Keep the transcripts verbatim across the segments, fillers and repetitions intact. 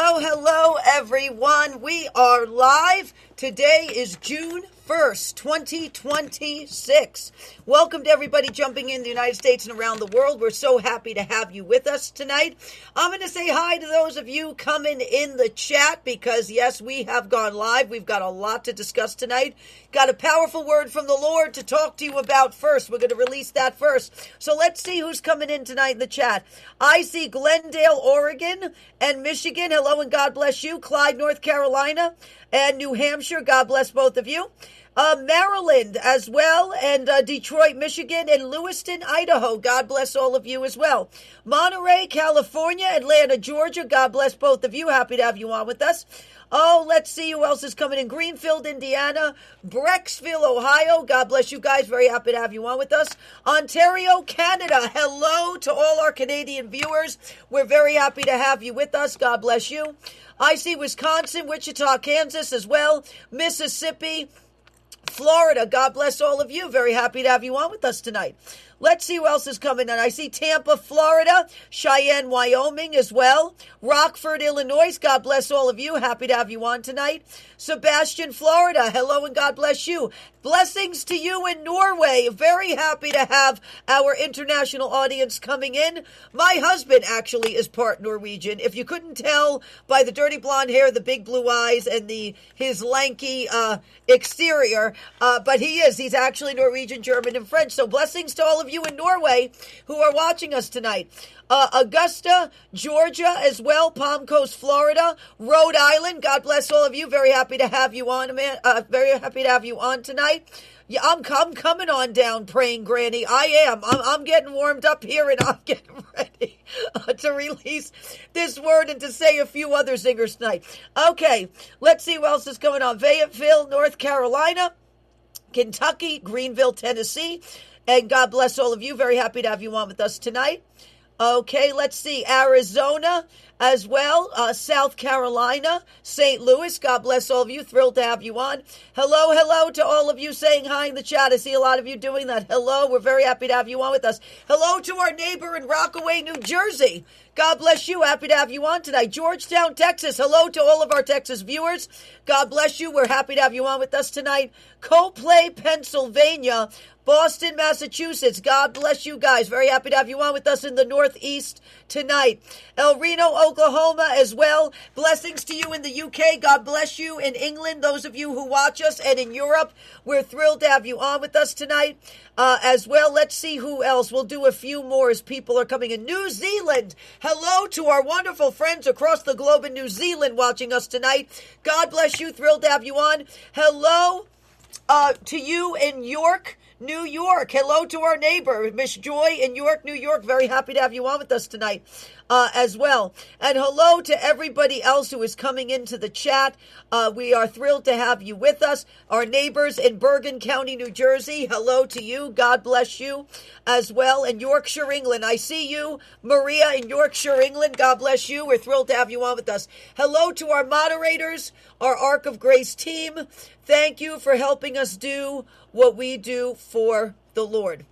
Hello, hello, everyone. We are live. Today is June first, twenty twenty-six. Welcome to everybody jumping in the United States and around the world. We're so happy to have you with us tonight. I'm going to say hi to those of you coming in the chat because, yes, we have gone live. We've got a lot to discuss tonight. Got a powerful word from the Lord to talk to you about first. We're going to release that first. So let's see who's coming in tonight in the chat. I see Glendale, Oregon, and Michigan. Hello and God bless you. Clyde, North Carolina, and New Hampshire. God bless both of you. Uh, Maryland as well, and uh, Detroit, Michigan, and Lewiston, Idaho. God bless all of you as well. Monterey, California, Atlanta, Georgia. God bless both of you. Happy to have you on with us. Oh, let's see who else is coming in. Greenfield, Indiana, Brecksville, Ohio. God bless you guys. Very happy to have you on with us. Ontario, Canada. Hello to all our Canadian viewers. We're very happy to have you with us. God bless you. I see Wisconsin, Wichita, Kansas as well. Mississippi, Florida. God bless all of you. Very happy to have you on with us tonight. Let's see who else is coming in. I see Tampa, Florida, Cheyenne, Wyoming as well. Rockford, Illinois. God bless all of you. Happy to have you on tonight. Sebastian, Florida. Hello and God bless you. Blessings to you in Norway. Very happy to have our international audience coming in. My husband actually is part Norwegian. If you couldn't tell by the dirty blonde hair, the big blue eyes, and the his lanky uh, exterior, uh, but he is. He's actually Norwegian, German, and French. So blessings to all of you in Norway who are watching us tonight. Uh, Augusta, Georgia as well. Palm Coast, Florida. Rhode Island. God bless all of you. Very happy to have you on, man. Uh, very happy to have you on tonight. Yeah, I'm, I'm coming on down, praying granny. I am. I'm, I'm getting warmed up here, and I'm getting ready uh, to release this word and to say a few other zingers tonight. Okay, let's see what else is going on. Fayetteville, North Carolina, Kentucky, Greenville, Tennessee. And God bless all of you. Very happy to have you on with us tonight. Okay, let's see. Arizona as well. Uh, South Carolina, Saint Louis. God bless all of you. Thrilled to have you on. Hello, hello to all of you saying hi in the chat. I see a lot of you doing that. Hello. We're very happy to have you on with us. Hello to our neighbor in Rockaway, New Jersey. God bless you. Happy to have you on tonight. Georgetown, Texas. Hello to all of our Texas viewers. God bless you. We're happy to have you on with us tonight. Coplay, Pennsylvania. Boston, Massachusetts. God bless you guys. Very happy to have you on with us in the Northeast tonight. El Reno, Oklahoma as well. Blessings to you in the U K. God bless you in England. Those of you who watch us, and in Europe, we're thrilled to have you on with us tonight uh, as well. Let's see who else. We'll do a few more as people are coming in. New Zealand. Hello to our wonderful friends across the globe in New Zealand watching us tonight. God bless you. Thrilled to have you on. Hello uh, to you in York, New York. Hello to our neighbor, Miss Joy in York, New York. Very happy to have you on with us tonight uh, as well. And hello to everybody else who is coming into the chat. Uh, we are thrilled to have you with us. Our neighbors in Bergen County, New Jersey. Hello to you. God bless you as well. And Yorkshire, England. I see you, Maria in Yorkshire, England. God bless you. We're thrilled to have you on with us. Hello to our moderators, our Ark of Grace team. Thank you for helping us do what we do for the Lord.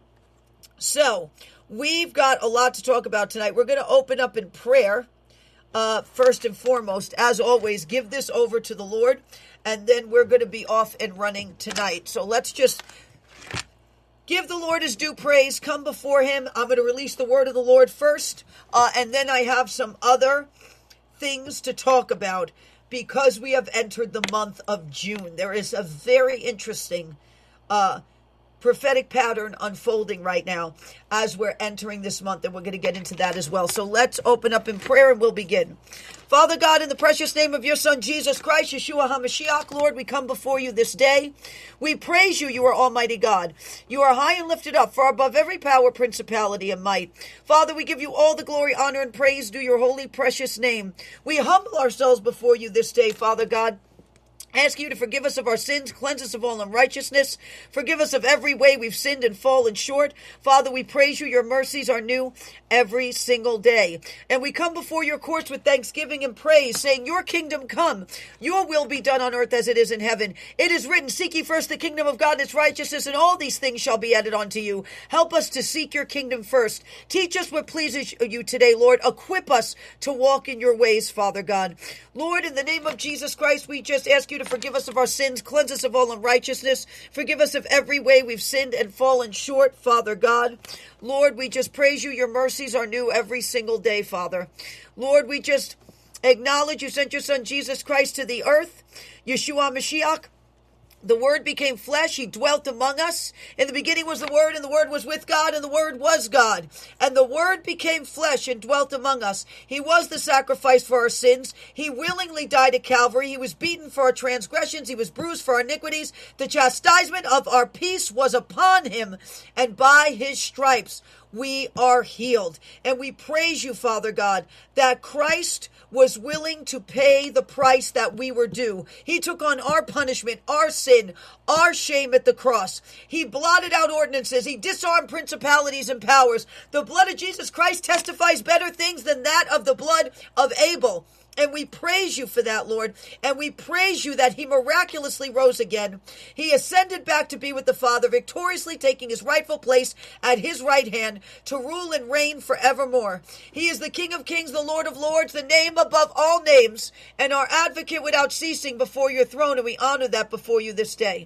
So, we've got a lot to talk about tonight. We're going to open up in prayer. Uh, first and foremost, as always, give this over to the Lord, and then we're going to be off and running tonight. So let's just give the Lord his due praise, come before him. I'm going to release the word of the Lord first, uh, and then I have some other things to talk about because we have entered the month of June. There is a very interesting uh, prophetic pattern unfolding right now as we're entering this month, and we're going to get into that as well. So let's open up in prayer and we'll begin. Father God, in the precious name of your Son, Jesus Christ, Yeshua HaMashiach, Lord, we come before you this day. We praise you, you are Almighty God. You are high and lifted up, far above every power, principality, and might. Father, we give you all the glory, honor, and praise due your holy, precious name. We humble ourselves before you this day, Father God. Ask you to forgive us of our sins, cleanse us of all unrighteousness, forgive us of every way we've sinned and fallen short. Father, we praise you. Your mercies are new every single day. And we come before your courts with thanksgiving and praise, saying, your kingdom come, your will be done on earth as it is in heaven. It is written, seek ye first the kingdom of God and its righteousness, and all these things shall be added unto you. Help us to seek your kingdom first. Teach us what pleases you today, Lord. Equip us to walk in your ways, Father God. Lord, in the name of Jesus Christ, we just ask you to forgive us of our sins, cleanse us of all unrighteousness, forgive us of every way we've sinned and fallen short, Father God. Lord, we just praise you. Your mercies are new every single day, Father. Lord, we just acknowledge you sent your son Jesus Christ to the earth, Yeshua Mashiach. The Word became flesh. He dwelt among us. In the beginning was the Word, and the Word was with God, and the Word was God. And the Word became flesh and dwelt among us. He was the sacrifice for our sins. He willingly died at Calvary. He was beaten for our transgressions. He was bruised for our iniquities. The chastisement of our peace was upon him, and by his stripes we are healed. And we praise you, Father God, that Christ was willing to pay the price that we were due. He took on our punishment, our sin, our shame at the cross. He blotted out ordinances. He disarmed principalities and powers. The blood of Jesus Christ testifies better things than that of the blood of Abel. And we praise you for that, Lord. And we praise you that he miraculously rose again. He ascended back to be with the Father, victoriously taking his rightful place at his right hand to rule and reign forevermore. He is the King of kings, the Lord of lords, the name above all names, and our advocate without ceasing before your throne. And we honor that before you this day.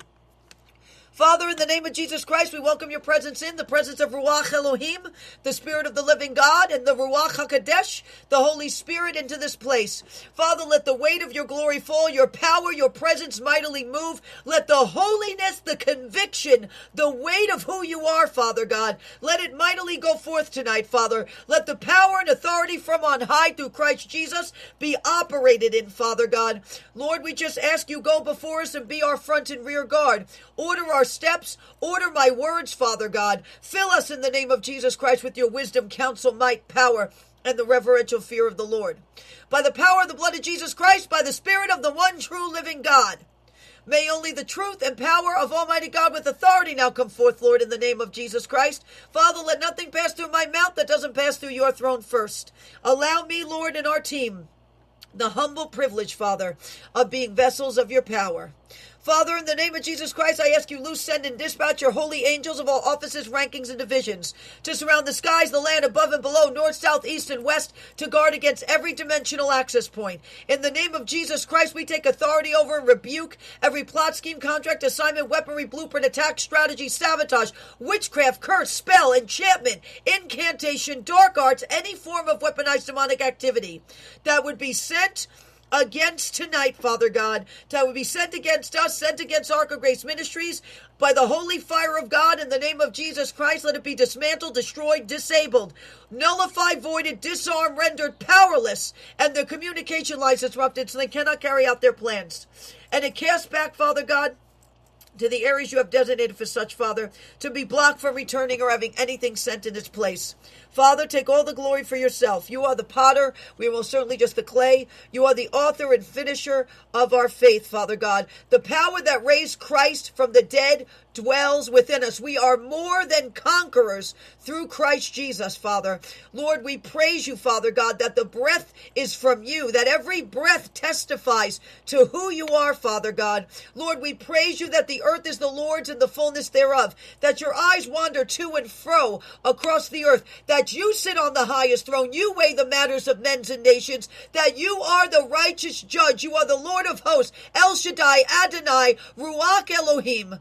Father, in the name of Jesus Christ, we welcome your presence in, the presence of Ruach Elohim, the Spirit of the living God, and the Ruach HaKadosh, the Holy Spirit, into this place. Father, let the weight of your glory fall, your power, your presence mightily move. Let the holiness, the conviction, the weight of who you are, Father God, let it mightily go forth tonight, Father. Let the power and authority from on high through Christ Jesus be operated in, Father God. Lord, we just ask you go before us and be our front and rear guard. Order our steps, order my words, Father God. Fill us in the name of Jesus Christ with your wisdom, counsel, might, power, and the reverential fear of the Lord. By the power of the blood of Jesus Christ, by the Spirit of the one true living God, may only the truth and power of Almighty God with authority now come forth, Lord, in the name of Jesus Christ. Father, let nothing pass through my mouth that doesn't pass through your throne first. Allow me, Lord, and our team the humble privilege, Father, of being vessels of your power. Father, in the name of Jesus Christ, I ask you, loose, send, and dispatch your holy angels of all offices, rankings, and divisions to surround the skies, the land, above and below, north, south, east, and west, to guard against every dimensional access point. In the name of Jesus Christ, we take authority over and rebuke every plot, scheme, contract, assignment, weaponry, blueprint, attack, strategy, sabotage, witchcraft, curse, spell, enchantment, incantation, dark arts, any form of weaponized demonic activity that would be sent against tonight, Father God, that would be sent against us, sent against Ark of Grace Ministries, by the holy fire of God, in the name of Jesus Christ, let it be dismantled, destroyed, disabled, nullified, voided, disarmed, rendered powerless, and the communication lines disrupted so they cannot carry out their plans. And it casts back, Father God, to the areas you have designated for such, Father, to be blocked from returning or having anything sent in its place. Father, take all the glory for yourself. You are the potter. We are most certainly just the clay. You are the author and finisher of our faith, Father God. The power that raised Christ from the dead dwells within us. We are more than conquerors through Christ Jesus, Father. Lord, we praise you, Father God, that the breath is from you, that every breath testifies to who you are, Father God. Lord, we praise you that the earth is the Lord's and the fullness thereof, that your eyes wander to and fro across the earth, that you sit on the highest throne, you weigh the matters of men and nations, that you are the righteous judge, you are the Lord of hosts, El Shaddai, Adonai, Ruach Elohim.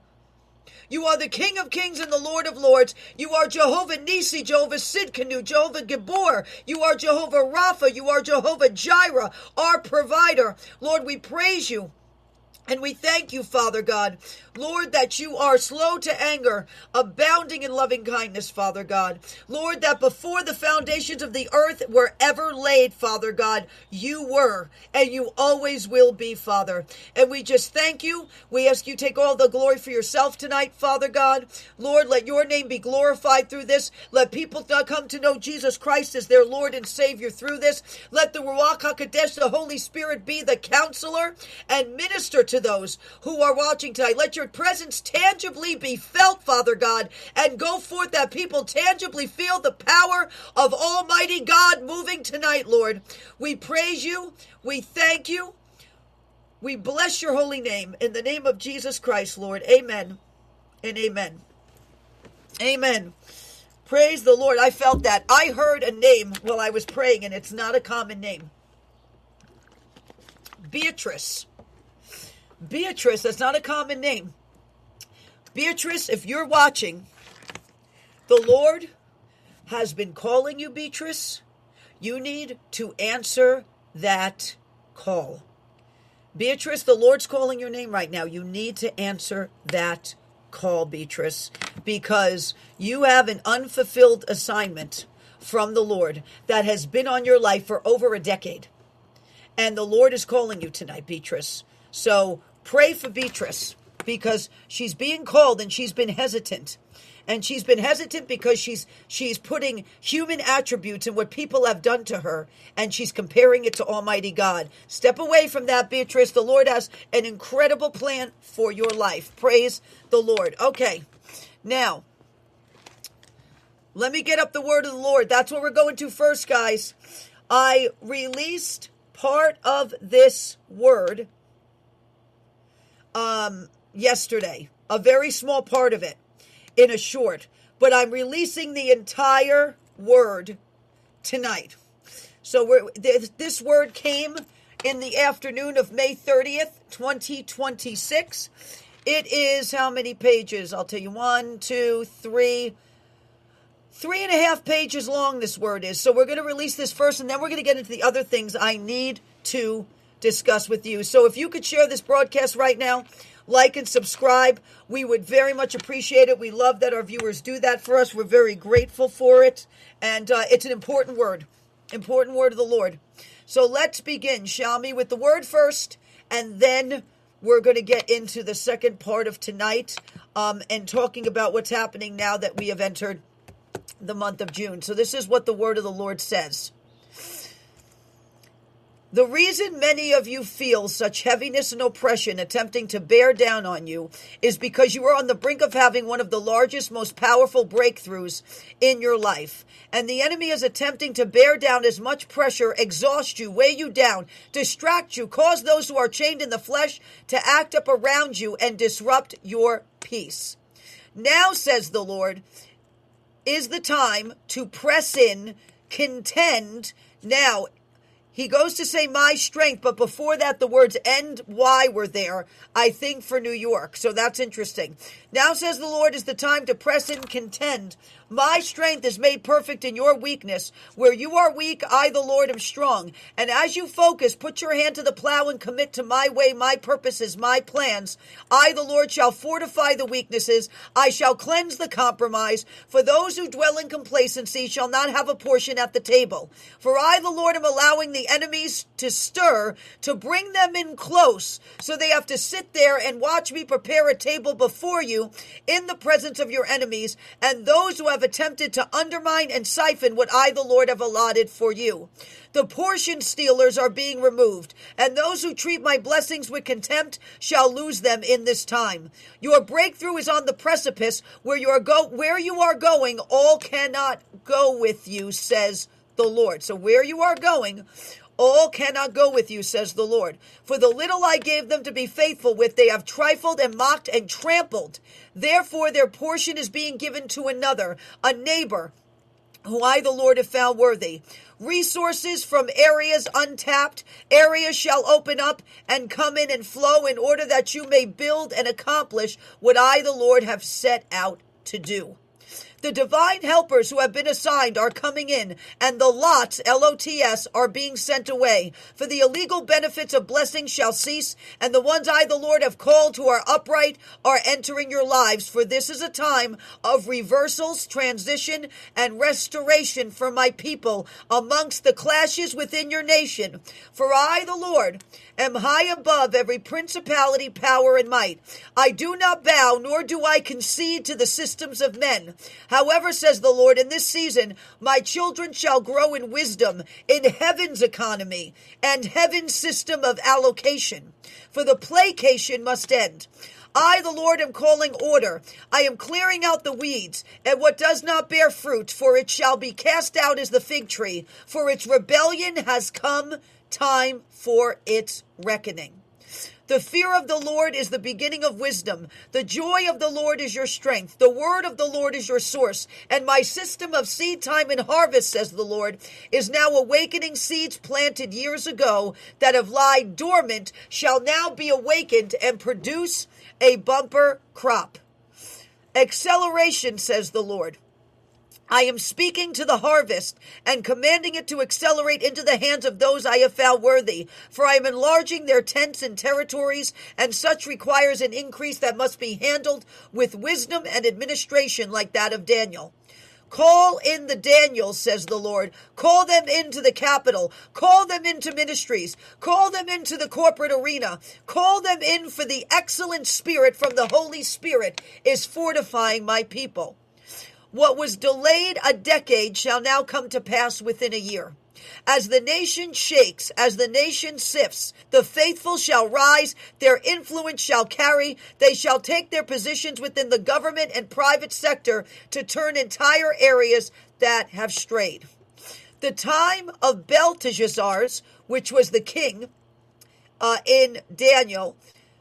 You are the King of kings and the Lord of lords. You are Jehovah Nisi, Jehovah Sidkenu, Jehovah Gibor. You are Jehovah Rapha. You are Jehovah Jireh, our provider. Lord, we praise you. And we thank you, Father God, Lord, that you are slow to anger, abounding in loving kindness, Father God. Lord, that before the foundations of the earth were ever laid, Father God, you were, and you always will be, Father. And we just thank you. We ask you take all the glory for yourself tonight, Father God. Lord, let your name be glorified through this. Let people come to know Jesus Christ as their Lord and Savior through this. Let the Ruach HaKodesh, the Holy Spirit, be the counselor and minister to those who are watching tonight. Let your presence tangibly be felt, Father God, and go forth that people tangibly feel the power of Almighty God moving tonight, Lord. We praise you. We thank you. We bless your holy name in the name of Jesus Christ, Lord. Amen and amen. Amen. Praise the Lord. I felt that. I heard a name while I was praying, and it's not a common name. Beatrice. Beatrice, that's not a common name. Beatrice, if you're watching, the Lord has been calling you, Beatrice. You need to answer that call. Beatrice, the Lord's calling your name right now. You need to answer that call, Beatrice, because you have an unfulfilled assignment from the Lord that has been on your life for over a decade. And the Lord is calling you tonight, Beatrice. So pray for Beatrice because she's being called and she's been hesitant. And she's been hesitant because she's she's putting human attributes in what people have done to her, and she's comparing it to Almighty God. Step away from that, Beatrice. The Lord has an incredible plan for your life. Praise the Lord. Okay, now, let me get up the word of the Lord. That's what we're going to first, guys. I released part of this word um, yesterday, a very small part of it. In a short, but I'm releasing the entire word tonight. So we're, this word came in the afternoon of May thirtieth, twenty twenty-six. It is how many pages? I'll tell you, one, two, three, three and a half pages long this word is. So we're going to release this first, and then we're going to get into the other things I need to discuss with you. So if you could share this broadcast right now, like and subscribe. We would very much appreciate it. We love that our viewers do that for us. We're very grateful for it. And uh, it's an important word. Important word of the Lord. So let's begin, shall we, with the word first. And then we're going to get into the second part of tonight um, and talking about what's happening now that we have entered the month of June. So this is what the word of the Lord says. The reason many of you feel such heaviness and oppression attempting to bear down on you is because you are on the brink of having one of the largest, most powerful breakthroughs in your life. And the enemy is attempting to bear down as much pressure, exhaust you, weigh you down, distract you, cause those who are chained in the flesh to act up around you and disrupt your peace. Now, says the Lord, is the time to press in, contend. Now, he goes to say my strength, but before that, the words and why were there, I think, for New York. So that's interesting. Now, says the Lord, is the time to press in, contend. My strength is made perfect in your weakness. Where you are weak, I, the Lord, am strong. And as you focus, put your hand to the plow and commit to my way, my purposes, my plans. I, the Lord, shall fortify the weaknesses. I shall cleanse the compromise. For those who dwell in complacency shall not have a portion at the table. For I, the Lord, am allowing the enemies to stir, to bring them in close, so they have to sit there and watch me prepare a table before you in the presence of your enemies and those who have attempted to undermine and siphon what I, the Lord, have allotted for you. The portion stealers are being removed, and those who treat my blessings with contempt shall lose them in this time. Your breakthrough is on the precipice. Where you are go where you are going, all cannot go with you, says the Lord. So where you are going, all cannot go with you, says the Lord. For the little I gave them to be faithful with, they have trifled and mocked and trampled. Therefore their portion is being given to another, a neighbor, who I, the Lord, have found worthy. Resources from areas untapped, areas shall open up and come in and flow in order that you may build and accomplish what I, the Lord, have set out to do. The divine helpers who have been assigned are coming in, and the lots, L O T S, are being sent away. For the illegal benefits of blessings shall cease, and the ones I, the Lord, have called who are upright are entering your lives. For this is a time of reversals, transition, and restoration for my people amongst the clashes within your nation. For I, the Lord, am high above every principality, power, and might. I do not bow, nor do I concede to the systems of men. However, says the Lord, in this season, my children shall grow in wisdom in heaven's economy and heaven's system of allocation. For the placation must end. I, the Lord, am calling order. I am clearing out the weeds, and what does not bear fruit, for it shall be cast out as the fig tree, for its rebellion has come, time for its reckoning. The fear of the Lord is the beginning of wisdom. The joy of the Lord is your strength. The word of the Lord is your source. And my system of seed time and harvest, says the Lord, is now awakening. Seeds planted years ago that have lied dormant shall now be awakened and produce a bumper crop. Acceleration, says the Lord. I am speaking to the harvest and commanding it to accelerate into the hands of those I have found worthy. For I am enlarging their tents and territories, and such requires an increase that must be handled with wisdom and administration like that of Daniel. Call in the Daniels, says the Lord. Call them into the capital. Call them into ministries. Call them into the corporate arena. Call them in, for the excellent spirit from the Holy Spirit is fortifying my people. What was delayed a decade shall now come to pass within a year. As the nation shakes, as the nation sifts, the faithful shall rise, their influence shall carry, they shall take their positions within the government and private sector to turn entire areas that have strayed. The time of Belteshazzar's, which was the king uh, in Daniel,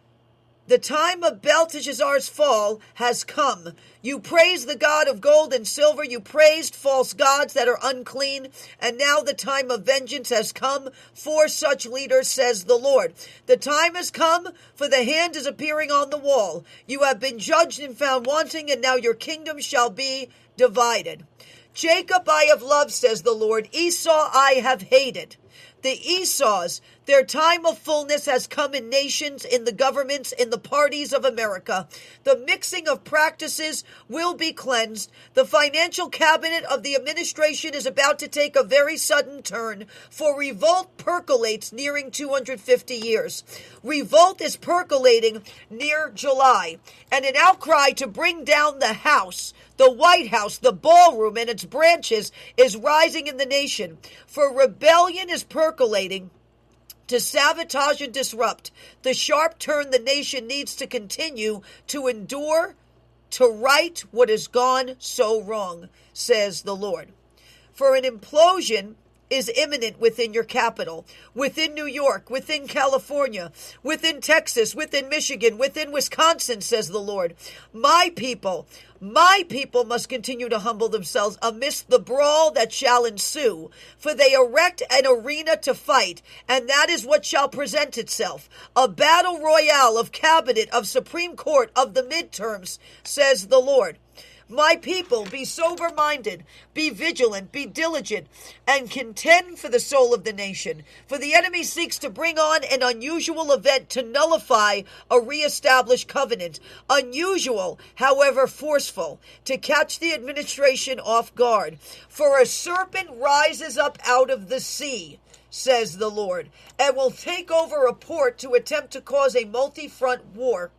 the time of Belteshazzar's fall has come. You praised the God of gold and silver. You praised false gods that are unclean. And now the time of vengeance has come for such leaders, says the Lord. The time has come, for the hand is appearing on the wall. You have been judged and found wanting, and now your kingdom shall be divided. Jacob I have loved, says the Lord. Esau I have hated. The Esau's, their time of fullness has come in nations, in the governments, in the parties of America. The mixing of practices will be cleansed. The financial cabinet of the administration is about to take a very sudden turn, for revolt percolates nearing two hundred fifty years. Revolt is percolating near July, and an outcry to bring down the House, the White House, the ballroom, and its branches is rising in the nation. For rebellion is percolating to sabotage and disrupt. The sharp turn the nation needs to continue to endure, to right what has gone so wrong, says the Lord. For an implosion is imminent within your capital, within New York, within California, within Texas, within Michigan, within Wisconsin, says the Lord. My people, my people must continue to humble themselves amidst the brawl that shall ensue, for they erect an arena to fight, and that is what shall present itself, a battle royale of cabinet, of Supreme Court, of the midterms, says the Lord. My people, be sober-minded, be vigilant, be diligent, and contend for the soul of the nation. For the enemy seeks to bring on an unusual event to nullify a reestablished covenant. Unusual, however forceful, to catch the administration off guard. For a serpent rises up out of the sea, says the Lord, and will take over a port to attempt to cause a multi-front war,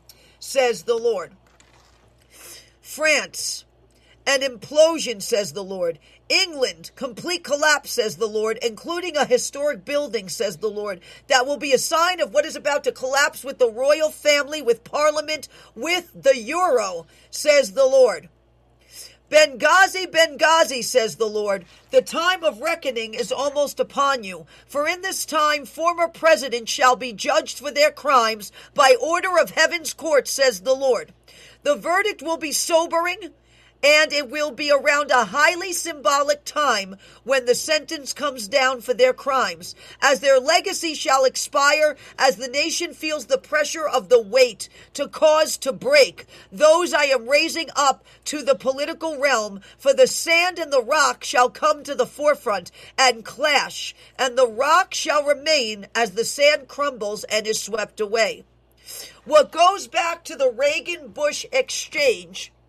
says the Lord. France, an implosion, says the Lord. England, complete collapse, says the Lord, including a historic building, says the Lord. That will be a sign of what is about to collapse with the royal family, with Parliament, with the euro, says the Lord. Benghazi, Benghazi, says the Lord, the time of reckoning is almost upon you. For in this time former presidents shall be judged for their crimes by order of heaven's court, says the Lord. The verdict will be sobering, and it will be around a highly symbolic time when the sentence comes down for their crimes. As their legacy shall expire, as the nation feels the pressure of the weight to cause to break, those I am raising up to the political realm, for the sand and the rock shall come to the forefront and clash, and the rock shall remain as the sand crumbles and is swept away. What goes back to the Reagan-Bush exchange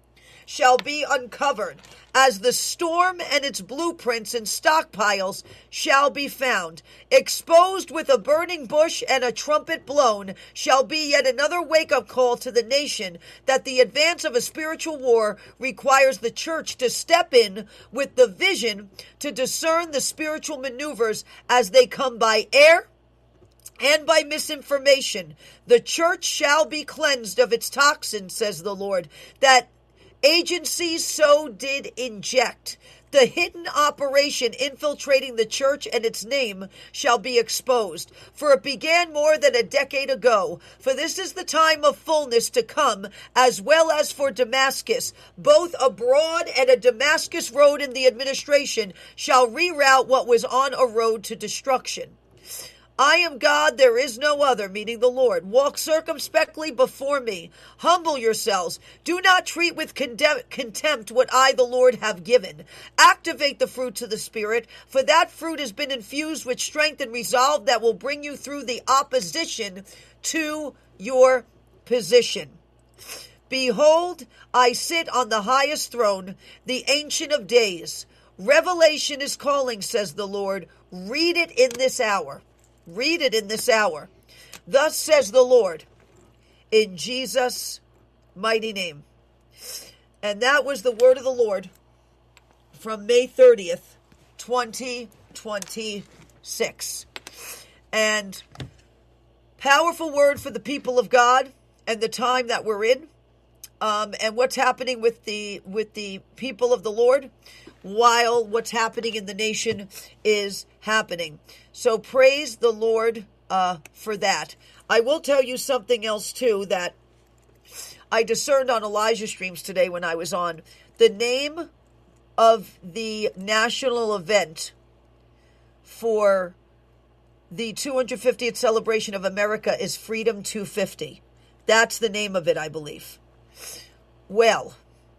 shall be uncovered, as the storm and its blueprints and stockpiles shall be found. Exposed with a burning bush and a trumpet blown shall be yet another wake-up call to the nation that the advance of a spiritual war requires the church to step in with the vision to discern the spiritual maneuvers as they come by air and by misinformation. The church shall be cleansed of its toxins, says the Lord, that agencies so did inject. The hidden operation infiltrating the church and its name shall be exposed, for it began more than a decade ago. For this is the time of fullness to come, as well as for Damascus. Both a broad and a Damascus road in the administration shall reroute what was on a road to destruction. I am God, there is no other, meaning the Lord. Walk circumspectly before me. Humble yourselves. Do not treat with contempt what I, the Lord, have given. Activate the fruits of the Spirit, for that fruit has been infused with strength and resolve that will bring you through the opposition to your position. Behold, I sit on the highest throne, the Ancient of Days. Revelation is calling, says the Lord. Read it in this hour. Read it in this hour. Thus says the Lord, in Jesus' mighty name. And that was the word of the Lord from May thirtieth, twenty twenty-six. And powerful word for the people of God and the time that we're in, um, and what's happening with the with the people of the Lord, while what's happening in the nation is happening. So praise the Lord uh, for that. I will tell you something else too that I discerned on Elijah Streams today when I was on. The name of the national event for the two hundred fiftieth celebration of America is Freedom two fifty. That's the name of it, I believe. Well,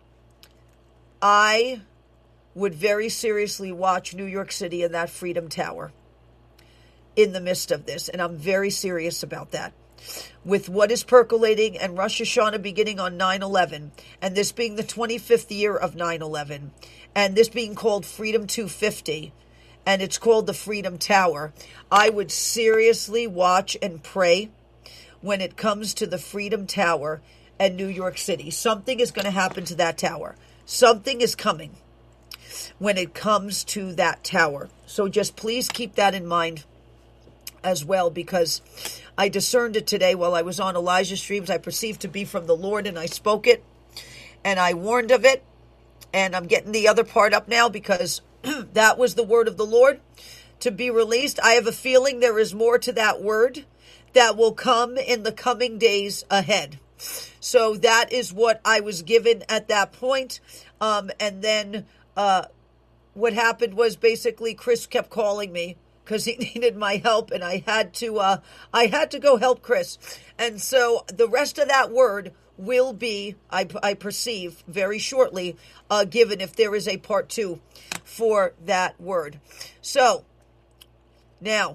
I would very seriously watch New York City and that Freedom Tower in the midst of this. And I'm very serious about that. With what is percolating and Rosh Hashanah beginning on nine eleven, and this being the twenty-fifth year of nine eleven, and this being called Freedom two fifty, and it's called the Freedom Tower, I would seriously watch and pray when it comes to the Freedom Tower and New York City. Something is going to happen to that tower. Something is coming when it comes to that tower. So just please keep that in mind as well, because I discerned it today while I was on Elijah Streams. I perceived to be from the Lord, and I spoke it, and I warned of it, and I'm getting the other part up now because that was the word of the Lord to be released. I have a feeling there is more to that word that will come in the coming days ahead. So that is what I was given at that point. Um, and then uh, what happened was basically Chris kept calling me because he needed my help, and I had to uh, I had to go help Chris. And so the rest of that word will be, I, I perceive, very shortly uh, given if there is a part two for that word. So now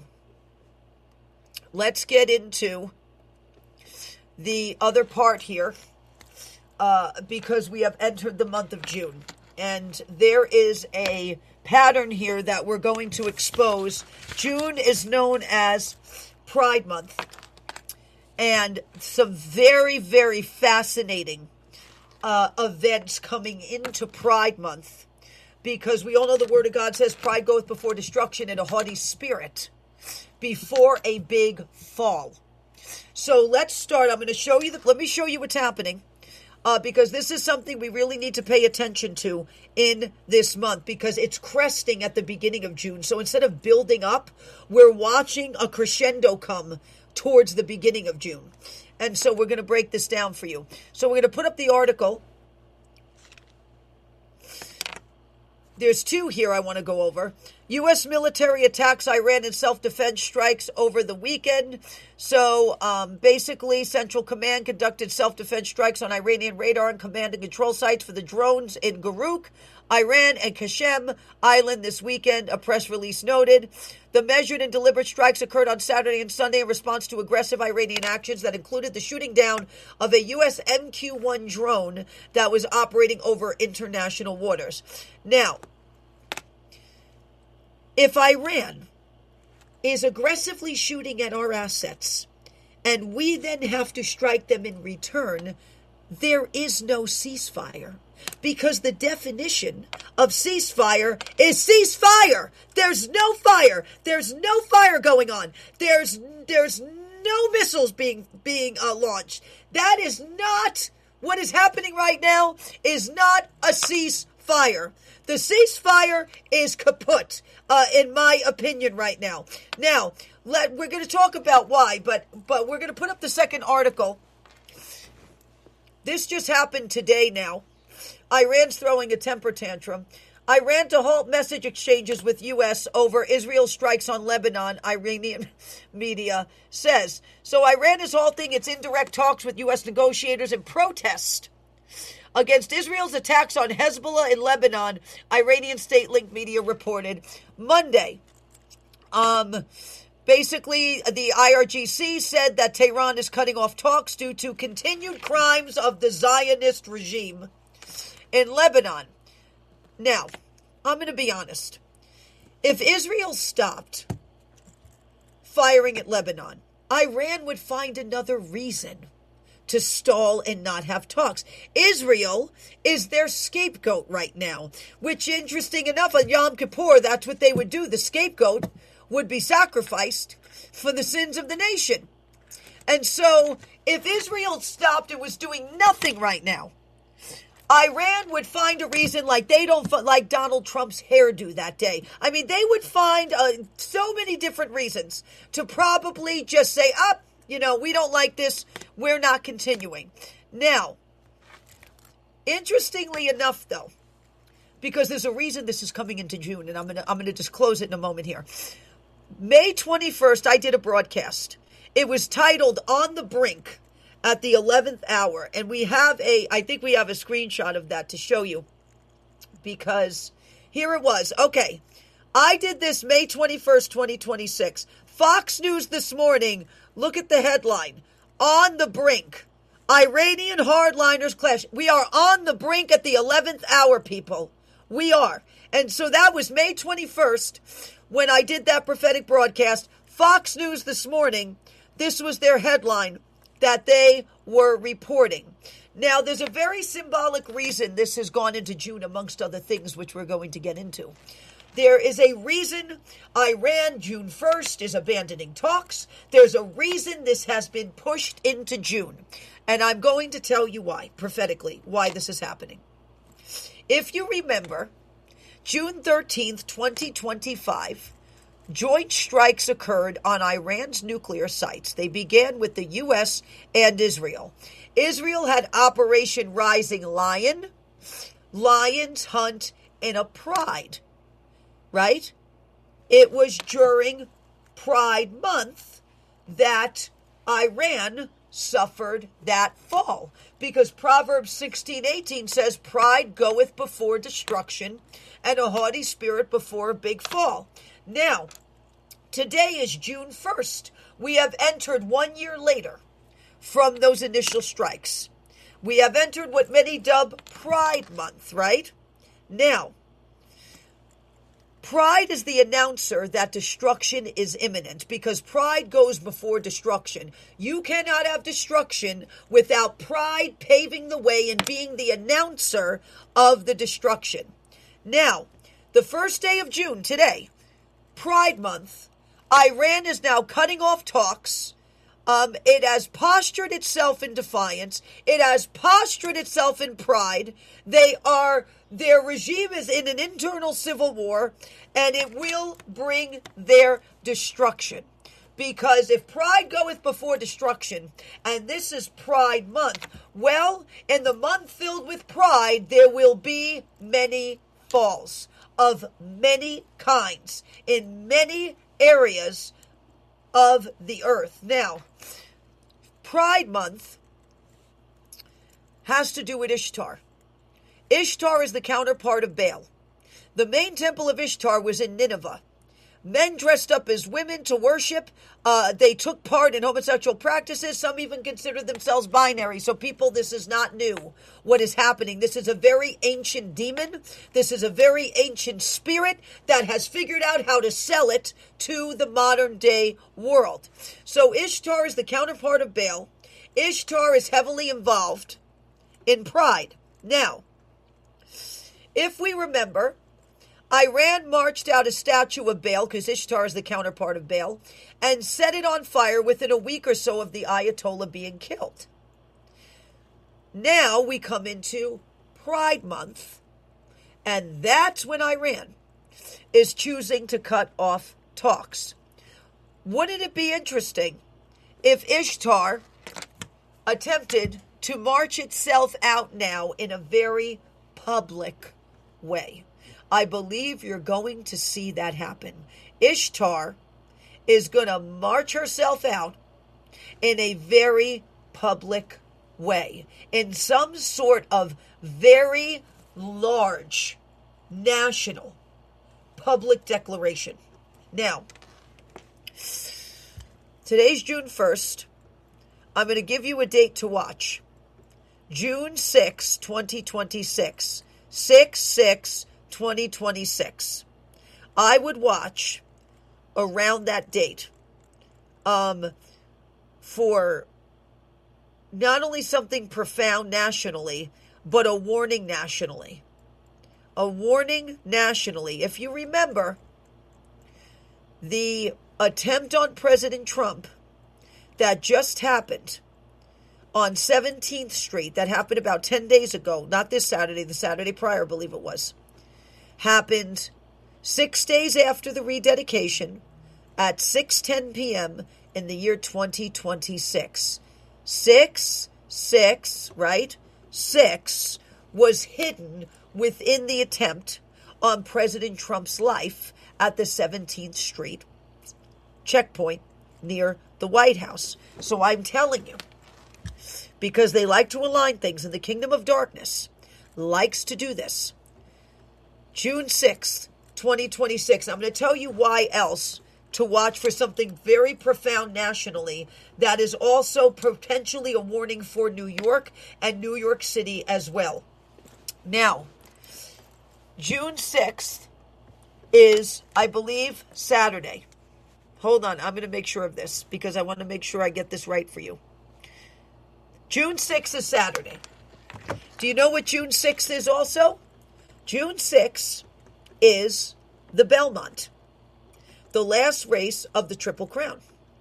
let's get into the other part here uh, because we have entered the month of June. And there is a pattern here that we're going to expose. June is known as Pride Month. And some very, very fascinating uh, events coming into Pride Month. Because we all know the Word of God says, pride goeth before destruction and a haughty spirit before a big fall. So let's start. I'm going to show you, the, let me show you what's happening. Uh, because this is something we really need to pay attention to in this month, because it's cresting at the beginning of June. So instead of building up, we're watching a crescendo come towards the beginning of June. And so we're going to break this down for you. So we're going to put up the article. There's two here I want to go over. U S military attacks Iran in self-defense strikes over the weekend. So um, basically, Central Command conducted self-defense strikes on Iranian radar and command and control sites for the drones in Garuk, Iran, and Qashem Island this weekend, a press release noted. The measured and deliberate strikes occurred on Saturday and Sunday in response to aggressive Iranian actions that included the shooting down of a U S M Q one drone that was operating over international waters. Now, if Iran is aggressively shooting at our assets and we then have to strike them in return, there is no ceasefire. Because the definition of ceasefire is ceasefire. There's no fire. There's no fire going on. There's there's no missiles being being uh, launched. That is not what is happening right now. Is not a ceasefire. The ceasefire is kaput, uh, in my opinion, right now. Now, let we're going to talk about why, but but we're going to put up the second article. This just happened today. Now, Iran's throwing a temper tantrum. Iran to halt message exchanges with U S over Israel strikes on Lebanon, Iranian media says. So Iran is halting its indirect talks with U S negotiators in protest against Israel's attacks on Hezbollah in Lebanon, Iranian state-linked media reported Monday. Um, basically, the I R G C said that Tehran is cutting off talks due to continued crimes of the Zionist regime in Lebanon. Now, I'm going to be honest. If Israel stopped firing at Lebanon, Iran would find another reason to stall and not have talks. Israel is their scapegoat right now, which, interesting enough, on Yom Kippur, that's what they would do. The scapegoat would be sacrificed for the sins of the nation. And so, if Israel stopped and was doing nothing right now, Iran would find a reason, like they don't like Donald Trump's hairdo that day. I mean, they would find uh, so many different reasons to probably just say, up, oh, you know, we don't like this. We're not continuing. Now, interestingly enough, though, because there's a reason this is coming into June, and I'm gonna I'm gonna disclose it in a moment here. May twenty-first, I did a broadcast. It was titled "On the Brink" at the eleventh hour, and we have a, I think we have a screenshot of that to show you, because here it was. Okay, I did this May twenty-first, twenty twenty-six. Fox News this morning, look at the headline, "On the Brink, Iranian hardliners clash." We are on the brink at the eleventh hour, people. We are. And so that was May twenty-first when I did that prophetic broadcast. Fox News this morning, this was their headline that they were reporting. Now, there's a very symbolic reason this has gone into June, amongst other things, which we're going to get into. There is a reason Iran, June first, is abandoning talks. There's a reason this has been pushed into June. And I'm going to tell you why, prophetically, why this is happening. If you remember, June thirteenth, twenty twenty-five, joint strikes occurred on Iran's nuclear sites. They began with the U S and Israel. Israel had Operation Rising Lion, Lions Hunt, and a Pride, right? It was during Pride Month that Iran suffered that fall, because Proverbs sixteen eighteen says, "Pride goeth before destruction, and a haughty spirit before a big fall." Now, today is June first. We have entered one year later from those initial strikes. We have entered what many dub Pride Month, right? Now, Pride is the announcer that destruction is imminent, because pride goes before destruction. You cannot have destruction without pride paving the way and being the announcer of the destruction. Now, the first day of June, today, Pride Month, Iran is now cutting off talks. Um, it has postured itself in defiance. It has postured itself in pride. They are, their regime is in an internal civil war, and it will bring their destruction. Because if pride goeth before destruction, and this is Pride Month, well, in the month filled with pride, there will be many falls. of many kinds in many areas of the earth. Now, Pride Month has to do with Ishtar. Ishtar is the counterpart of Baal. The main temple of Ishtar was in Nineveh. Men dressed up as women to worship. Uh, they took part in homosexual practices. Some even considered themselves binary. So people, this is not new, what is happening. This is a very ancient demon. This is a very ancient spirit that has figured out how to sell it to the modern day world. So Ishtar is the counterpart of Baal. Ishtar is heavily involved in pride. Now, if we remember, Iran marched out a statue of Baal, because Ishtar is the counterpart of Baal, and set it on fire within a week or so of the Ayatollah being killed. Now we come into Pride Month, and that's when Iran is choosing to cut off talks. Wouldn't it be interesting if Ishtar attempted to march itself out now in a very public way? I believe you're going to see that happen. Ishtar is going to march herself out in a very public way, in some sort of very large national public declaration. Now, today's June first. I'm going to give you a date to watch. June sixth, twenty twenty-six. six six twenty twenty-six. I would watch around that date um, for not only something profound nationally, but a warning nationally. A warning nationally. If you remember, the attempt on President Trump that just happened on seventeenth Street, that happened about ten days ago, not this Saturday, the Saturday prior, I believe it was, happened six days after the rededication at six ten p.m. in the year twenty twenty-six. Six, six, right? Six was hidden within the attempt on President Trump's life at the seventeenth Street checkpoint near the White House. So I'm telling you, because they like to align things, and the kingdom of darkness likes to do this. June sixth, twenty twenty-six. I'm going to tell you why else to watch for something very profound nationally that is also potentially a warning for New York and New York City as well. Now, June sixth is, I believe, Saturday. Hold on, I'm going to make sure of this because I want to make sure I get this right for you. June sixth is Saturday. Do you know what June sixth is also? June sixth is the Belmont, the last race of the Triple Crown.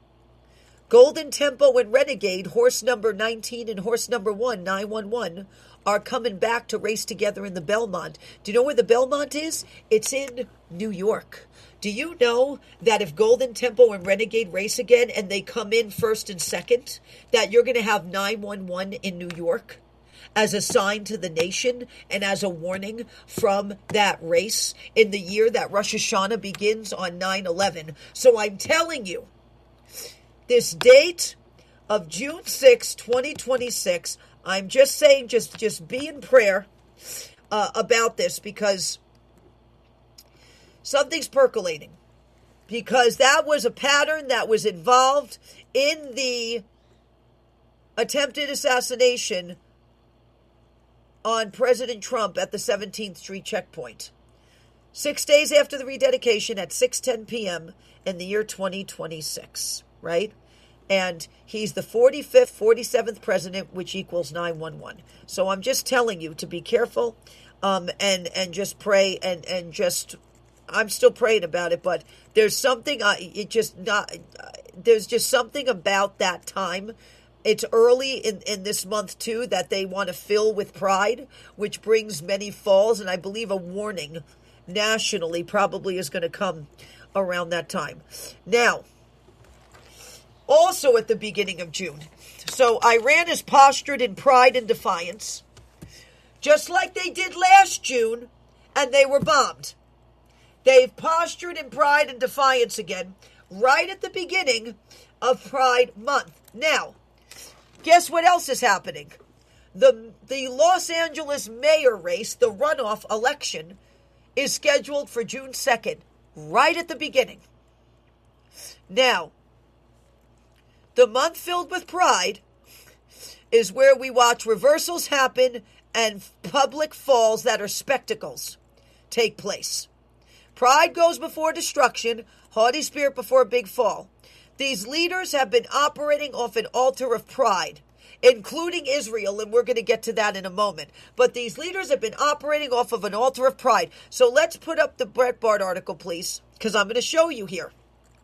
Golden Tempo and Renegade, horse number nineteen and horse number one, nine one one, are coming back to race together in the Belmont. Do you know where the Belmont is? It's in New York. Do you know that if Golden Tempo and Renegade race again and they come in first and second, that you're going to have nine one one in New York as a sign to the nation and as a warning from that race in the year that Rosh Hashanah begins on nine eleven? So I'm telling you, this date of June sixth, twenty twenty-six, I'm just saying, just, just be in prayer uh, about this, because something's percolating. Because that was a pattern that was involved in the attempted assassination on President Trump at the seventeenth Street checkpoint. Six days after the rededication at six ten p.m. in the year twenty twenty-six, right? And he's the forty-fifth, forty-seventh president, which equals nine one one. So I'm just telling you to be careful um, and and just pray and, and just, I'm still praying about it, but there's something, uh, it just not, uh, there's just something about that time. It's early in, in this month, too, that they want to fill with pride, which brings many falls, and I believe a warning nationally probably is going to come around that time. Now, also at the beginning of June, so Iran is postured in pride and defiance, just like they did last June, and they were bombed. They've postured in pride and defiance again, right at the beginning of Pride Month. Now, guess what else is happening? The, the Los Angeles mayor race, the runoff election, is scheduled for June second, right at the beginning. Now, the month filled with pride is where we watch reversals happen and public falls that are spectacles take place. Pride goes before destruction, haughty spirit before a big fall. These leaders have been operating off an altar of pride, including Israel, and we're going to get to that in a moment. But these leaders have been operating off of an altar of pride. So let's put up the Breitbart article, please, because I'm going to show you here.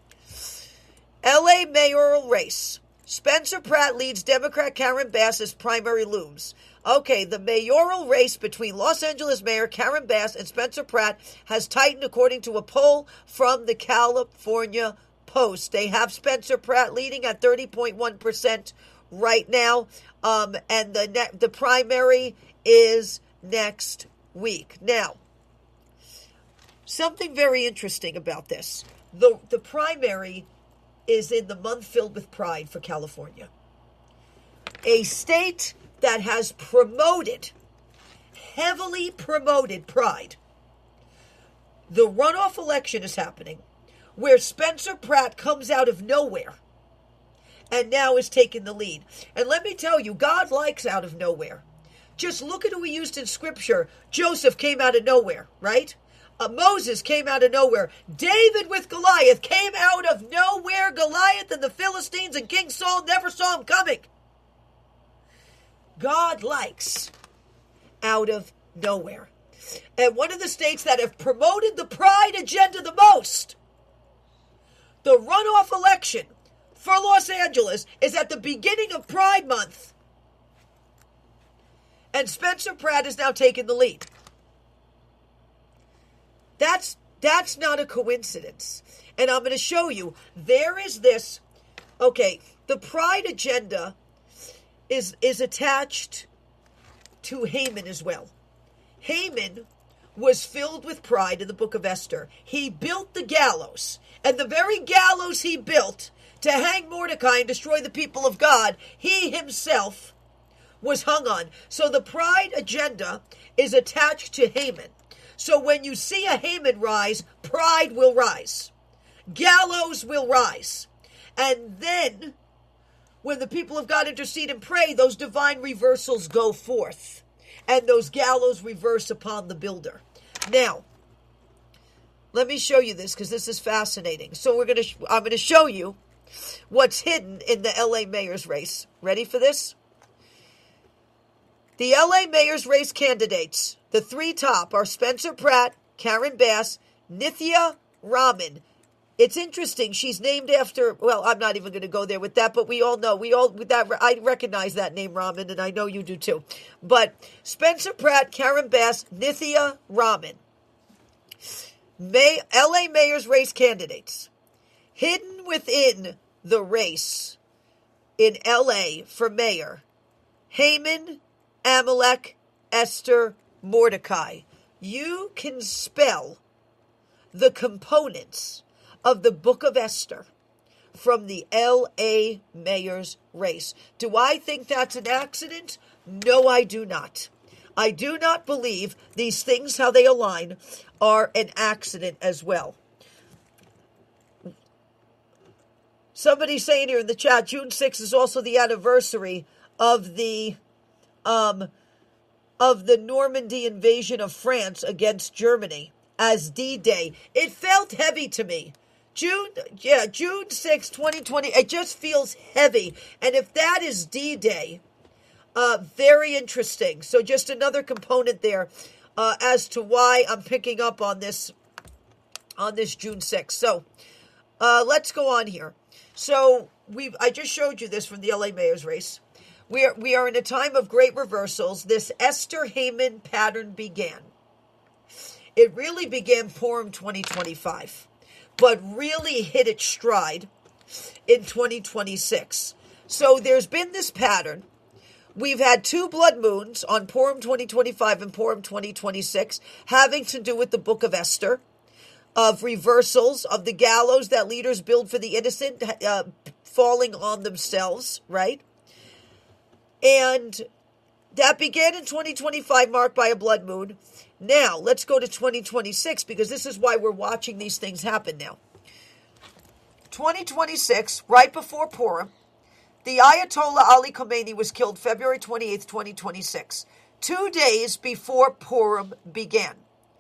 L A mayoral race. Spencer Pratt leads Democrat Karen Bass as primary looms. Okay, the mayoral race between Los Angeles Mayor Karen Bass and Spencer Pratt has tightened according to a poll from the California Post. They have Spencer Pratt leading at thirty point one percent right now, um, and the ne- the primary is next week. Now, something very interesting about this. The, the primary is in the month filled with pride for California, a state that has promoted, heavily promoted pride. The runoff election is happening where Spencer Pratt comes out of nowhere and now is taking the lead. And let me tell you, God likes out of nowhere. Just look at who he used in Scripture. Joseph came out of nowhere, right? Uh, Moses came out of nowhere. David with Goliath came out of nowhere. Goliath and the Philistines and King Saul never saw him coming. God likes out of nowhere. And one of the states that have promoted the pride agenda the most, the runoff election for Los Angeles is at the beginning of Pride Month. And Spencer Pratt is now taking the lead. That's that's not a coincidence. And I'm going to show you. There is this, okay, the pride agenda is is attached to Haman as well. Haman was filled with pride in the book of Esther. He built the gallows, and the very gallows he built to hang Mordecai and destroy the people of God, he himself was hung on. So the pride agenda is attached to Haman. So when you see a Haman rise, pride will rise. Gallows will rise. And then, when the people of God intercede and pray, those divine reversals go forth. And those gallows reverse upon the builder. Now, let me show you this, because this is fascinating. So we're going to, I'm going to show you what's hidden in the L A mayor's race. Ready for this? The L A mayor's race candidates, the three top, are Spencer Pratt, Karen Bass, Nithya Raman. It's interesting. She's named after, well, I'm not even going to go there with that, but we all know, we all, with that, I recognize that name, Raman, and I know you do too. But Spencer Pratt, Karen Bass, Nithya Raman. May, L A mayor's race candidates. Hidden within the race in L A for mayor, Haman, Amalek, Esther, Mordecai. You can spell the components of the book of Esther from the L A mayor's race. Do I think that's an accident? No, I do not. I do not believe these things, how they align, are an accident as well. Somebody's saying here in the chat, June sixth is also the anniversary of the um, of the Normandy invasion of France against Germany as D-Day. It felt heavy to me. June, yeah, June sixth, twenty twenty, it just feels heavy. And if that is D-Day, uh, very interesting. So just another component there uh, as to why I'm picking up on this, on this June sixth. So uh, let's go on here. So we've I just showed you this from the L A mayor's race. We are, we are in a time of great reversals. This Esther Haman pattern began. It really began Purim twenty twenty-five, but really hit its stride in twenty twenty-six. So there's been this pattern. We've had two blood moons on Purim twenty twenty-five and Purim twenty twenty-six having to do with the book of Esther. of reversals of the gallows that leaders build for the innocent, uh, falling on themselves, right? And that began in twenty twenty-five, marked by a blood moon. Now, let's go to twenty twenty-six, because this is why we're watching these things happen now. twenty twenty-six, right before Purim, the Ayatollah Ali Khamenei was killed February twenty-eighth, twenty twenty-six, two days before Purim began.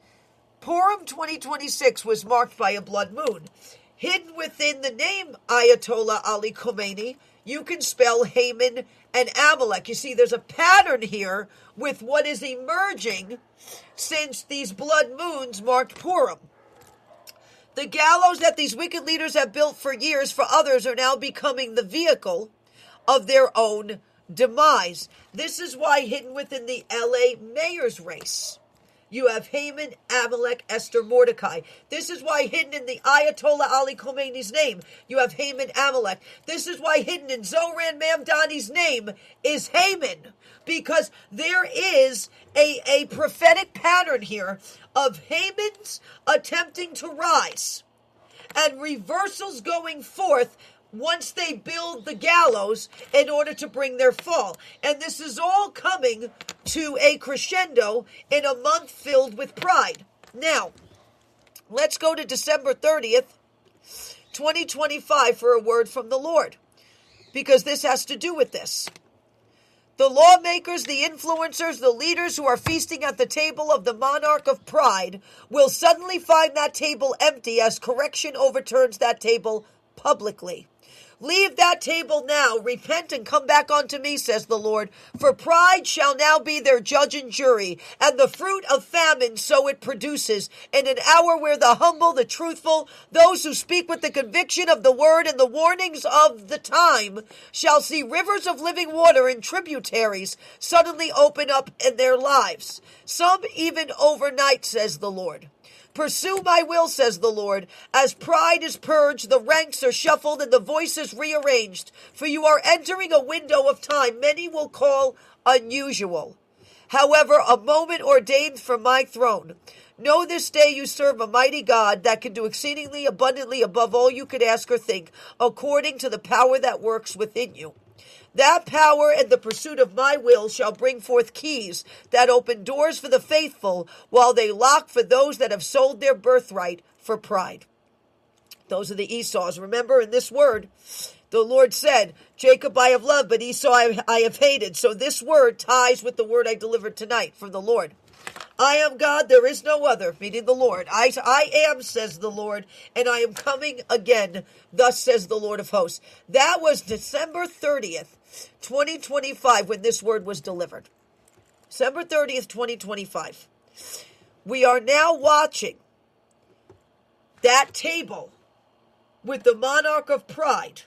Purim twenty twenty-six was marked by a blood moon. Hidden within the name Ayatollah Ali Khamenei, you can spell Haman and Amalek. You see, there's a pattern here with what is emerging since these blood moons marked Purim. The gallows that these wicked leaders have built for years for others are now becoming the vehicle of their own demise. This is why hidden within the L A mayor's race, you have Haman, Amalek, Esther, Mordecai. This is why hidden in the Ayatollah Ali Khamenei's name, you have Haman, Amalek. This is why hidden in Zohran Mamdani's name is Haman. Because there is a, a prophetic pattern here of Haman's attempting to rise and reversals going forth once they build the gallows in order to bring their fall. And this is all coming to a crescendo in a month filled with pride. Now, let's go to December thirtieth, twenty twenty-five for a word from the Lord, because this has to do with this. The lawmakers, the influencers, the leaders who are feasting at the table of the monarch of pride will suddenly find that table empty as correction overturns that table publicly. Leave that table now, repent and come back unto me, says the Lord, for pride shall now be their judge and jury, and the fruit of famine so it produces, in an hour where the humble, the truthful, those who speak with the conviction of the word and the warnings of the time, shall see rivers of living water and tributaries suddenly open up in their lives, some even overnight, says the Lord. Pursue my will, says the Lord. As pride is purged, the ranks are shuffled, and the voices rearranged. For you are entering a window of time many will call unusual. However, a moment ordained from my throne. Know this day you serve a mighty God that can do exceedingly abundantly above all you could ask or think, according to the power that works within you. That power and the pursuit of my will shall bring forth keys that open doors for the faithful, while they lock for those that have sold their birthright for pride. Those are the Esau's. Remember, in this word, the Lord said, Jacob I have loved, but Esau I, I have hated. So this word ties with the word I delivered tonight from the Lord. I am God, there is no other, meaning the Lord. I, I am, says the Lord, and I am coming again, thus says the Lord of hosts. That was December thirtieth, twenty twenty-five, when this word was delivered. December thirtieth, twenty twenty-five. We are now watching that table with the monarch of pride.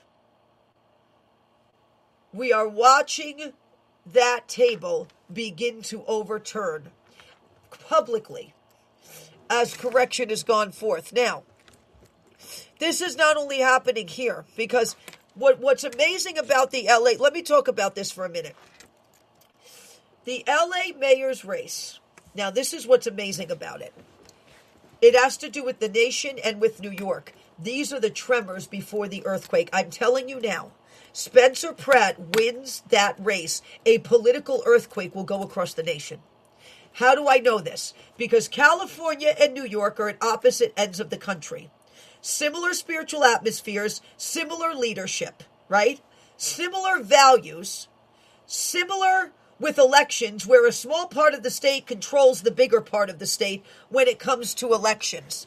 We are watching that table begin to overturn publicly as correction has gone forth. Now, this is not only happening here, because what, what's amazing about the L A, let me talk about this for a minute. The L A mayor's race. Now, this is what's amazing about it. It has to do with the nation and with New York. These are the tremors before the earthquake. I'm telling you now, Spencer Pratt wins that race, a political earthquake will go across the nation. How do I know this? Because California and New York are at opposite ends of the country. Similar spiritual atmospheres, similar leadership, right? Similar values, similar with elections where a small part of the state controls the bigger part of the state when it comes to elections.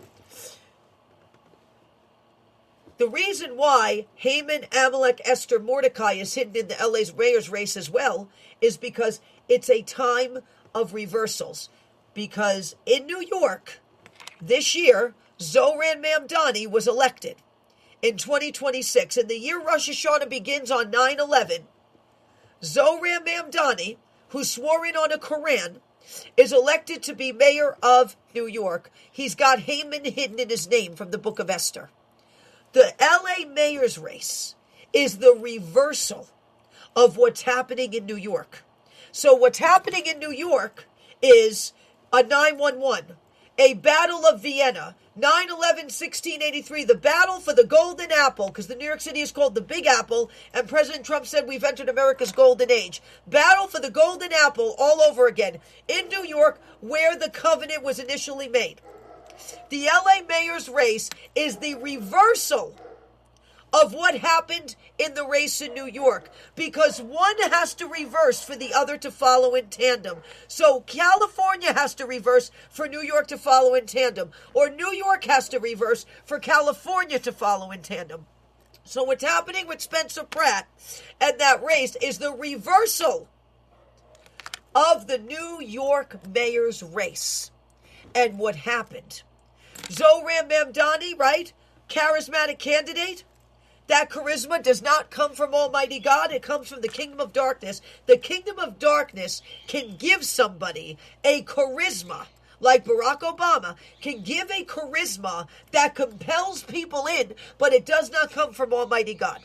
The reason why Haman, Amalek, Esther, Mordecai is hidden in the L A's mayor's race as well is because it's a time of reversals. Because in New York, this year, Zohran Mamdani was elected in twenty twenty-six. And the year Rosh Hashanah begins on nine eleven, Zohran Mamdani, who swore in on a Quran, is elected to be mayor of New York. He's got Haman hidden in his name from the book of Esther. The L A mayor's race is the reversal of what's happening in New York. So what's happening in New York is a nine one one. a battle of Vienna, nine eleven sixteen eighty-three, the battle for the Golden Apple, because the New York City is called the Big Apple, and President Trump said we've entered America's golden age. Battle for the Golden Apple all over again in New York, where the covenant was initially made. The L A mayor's race is the reversal of what happened in the race in New York, because one has to reverse for the other to follow in tandem. So California has to reverse for New York to follow in tandem, or New York has to reverse for California to follow in tandem. So what's happening with Spencer Pratt and that race is the reversal of the New York mayor's race. And what happened? Zohran Mamdani, right? Charismatic candidate. That charisma does not come from Almighty God. It comes from the kingdom of darkness. The kingdom of darkness can give somebody a charisma, like Barack Obama, can give a charisma that compels people in, but it does not come from Almighty God.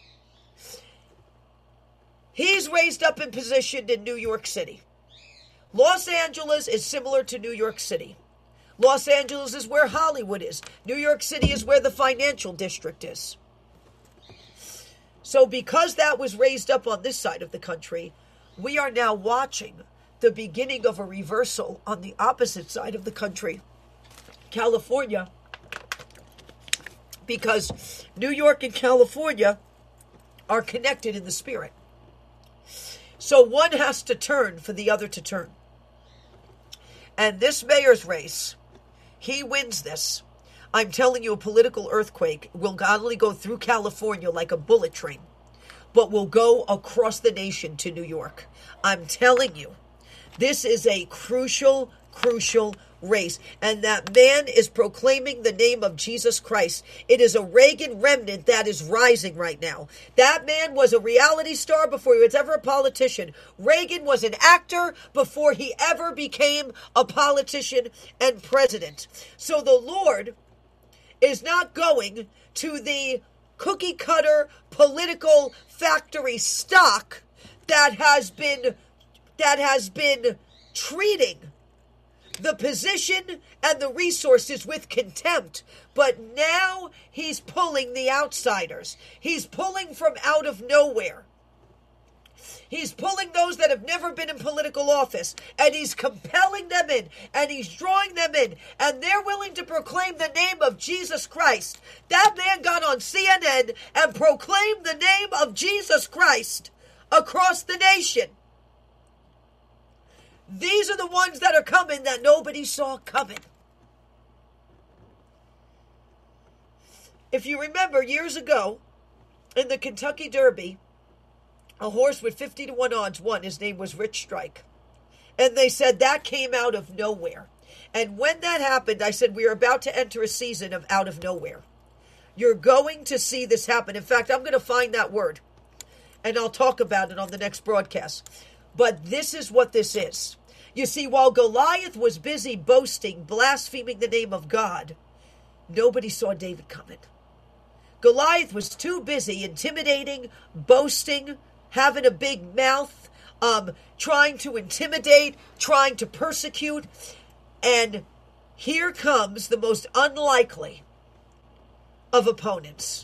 He's raised up and positioned in New York City. Los Angeles is similar to New York City. Los Angeles is where Hollywood is. New York City is where the financial district is. So because that was raised up on this side of the country, we are now watching the beginning of a reversal on the opposite side of the country, California, because New York and California are connected in the spirit. So one has to turn for the other to turn. And this mayor's race, he wins this. I'm telling you, a political earthquake will not only go through California like a bullet train, but will go across the nation to New York. I'm telling you, this is a crucial, crucial race. And that man is proclaiming the name of Jesus Christ. It is a Reagan remnant that is rising right now. That man was a reality star before he was ever a politician. Reagan was an actor before he ever became a politician and president. So the Lord is not going to the cookie cutter political factory stock that has been that has been treating the position and the resources with contempt. But now he's pulling the outsiders. He's pulling from out of nowhere. He's pulling those that have never been in political office, and he's compelling them in, and he's drawing them in, and they're willing to proclaim the name of Jesus Christ. That man got on C N N and proclaimed the name of Jesus Christ across the nation. These are the ones that are coming that nobody saw coming. If you remember, years ago, in the Kentucky Derby, a horse with fifty to one odds won. His name was Rich Strike. And they said that came out of nowhere. And when that happened, I said, we are about to enter a season of out of nowhere. You're going to see this happen. In fact, I'm going to find that word, and I'll talk about it on the next broadcast. But this is what this is. You see, while Goliath was busy boasting, blaspheming the name of God, nobody saw David coming. Goliath was too busy intimidating, boasting, having a big mouth, um, trying to intimidate, trying to persecute. And here comes the most unlikely of opponents.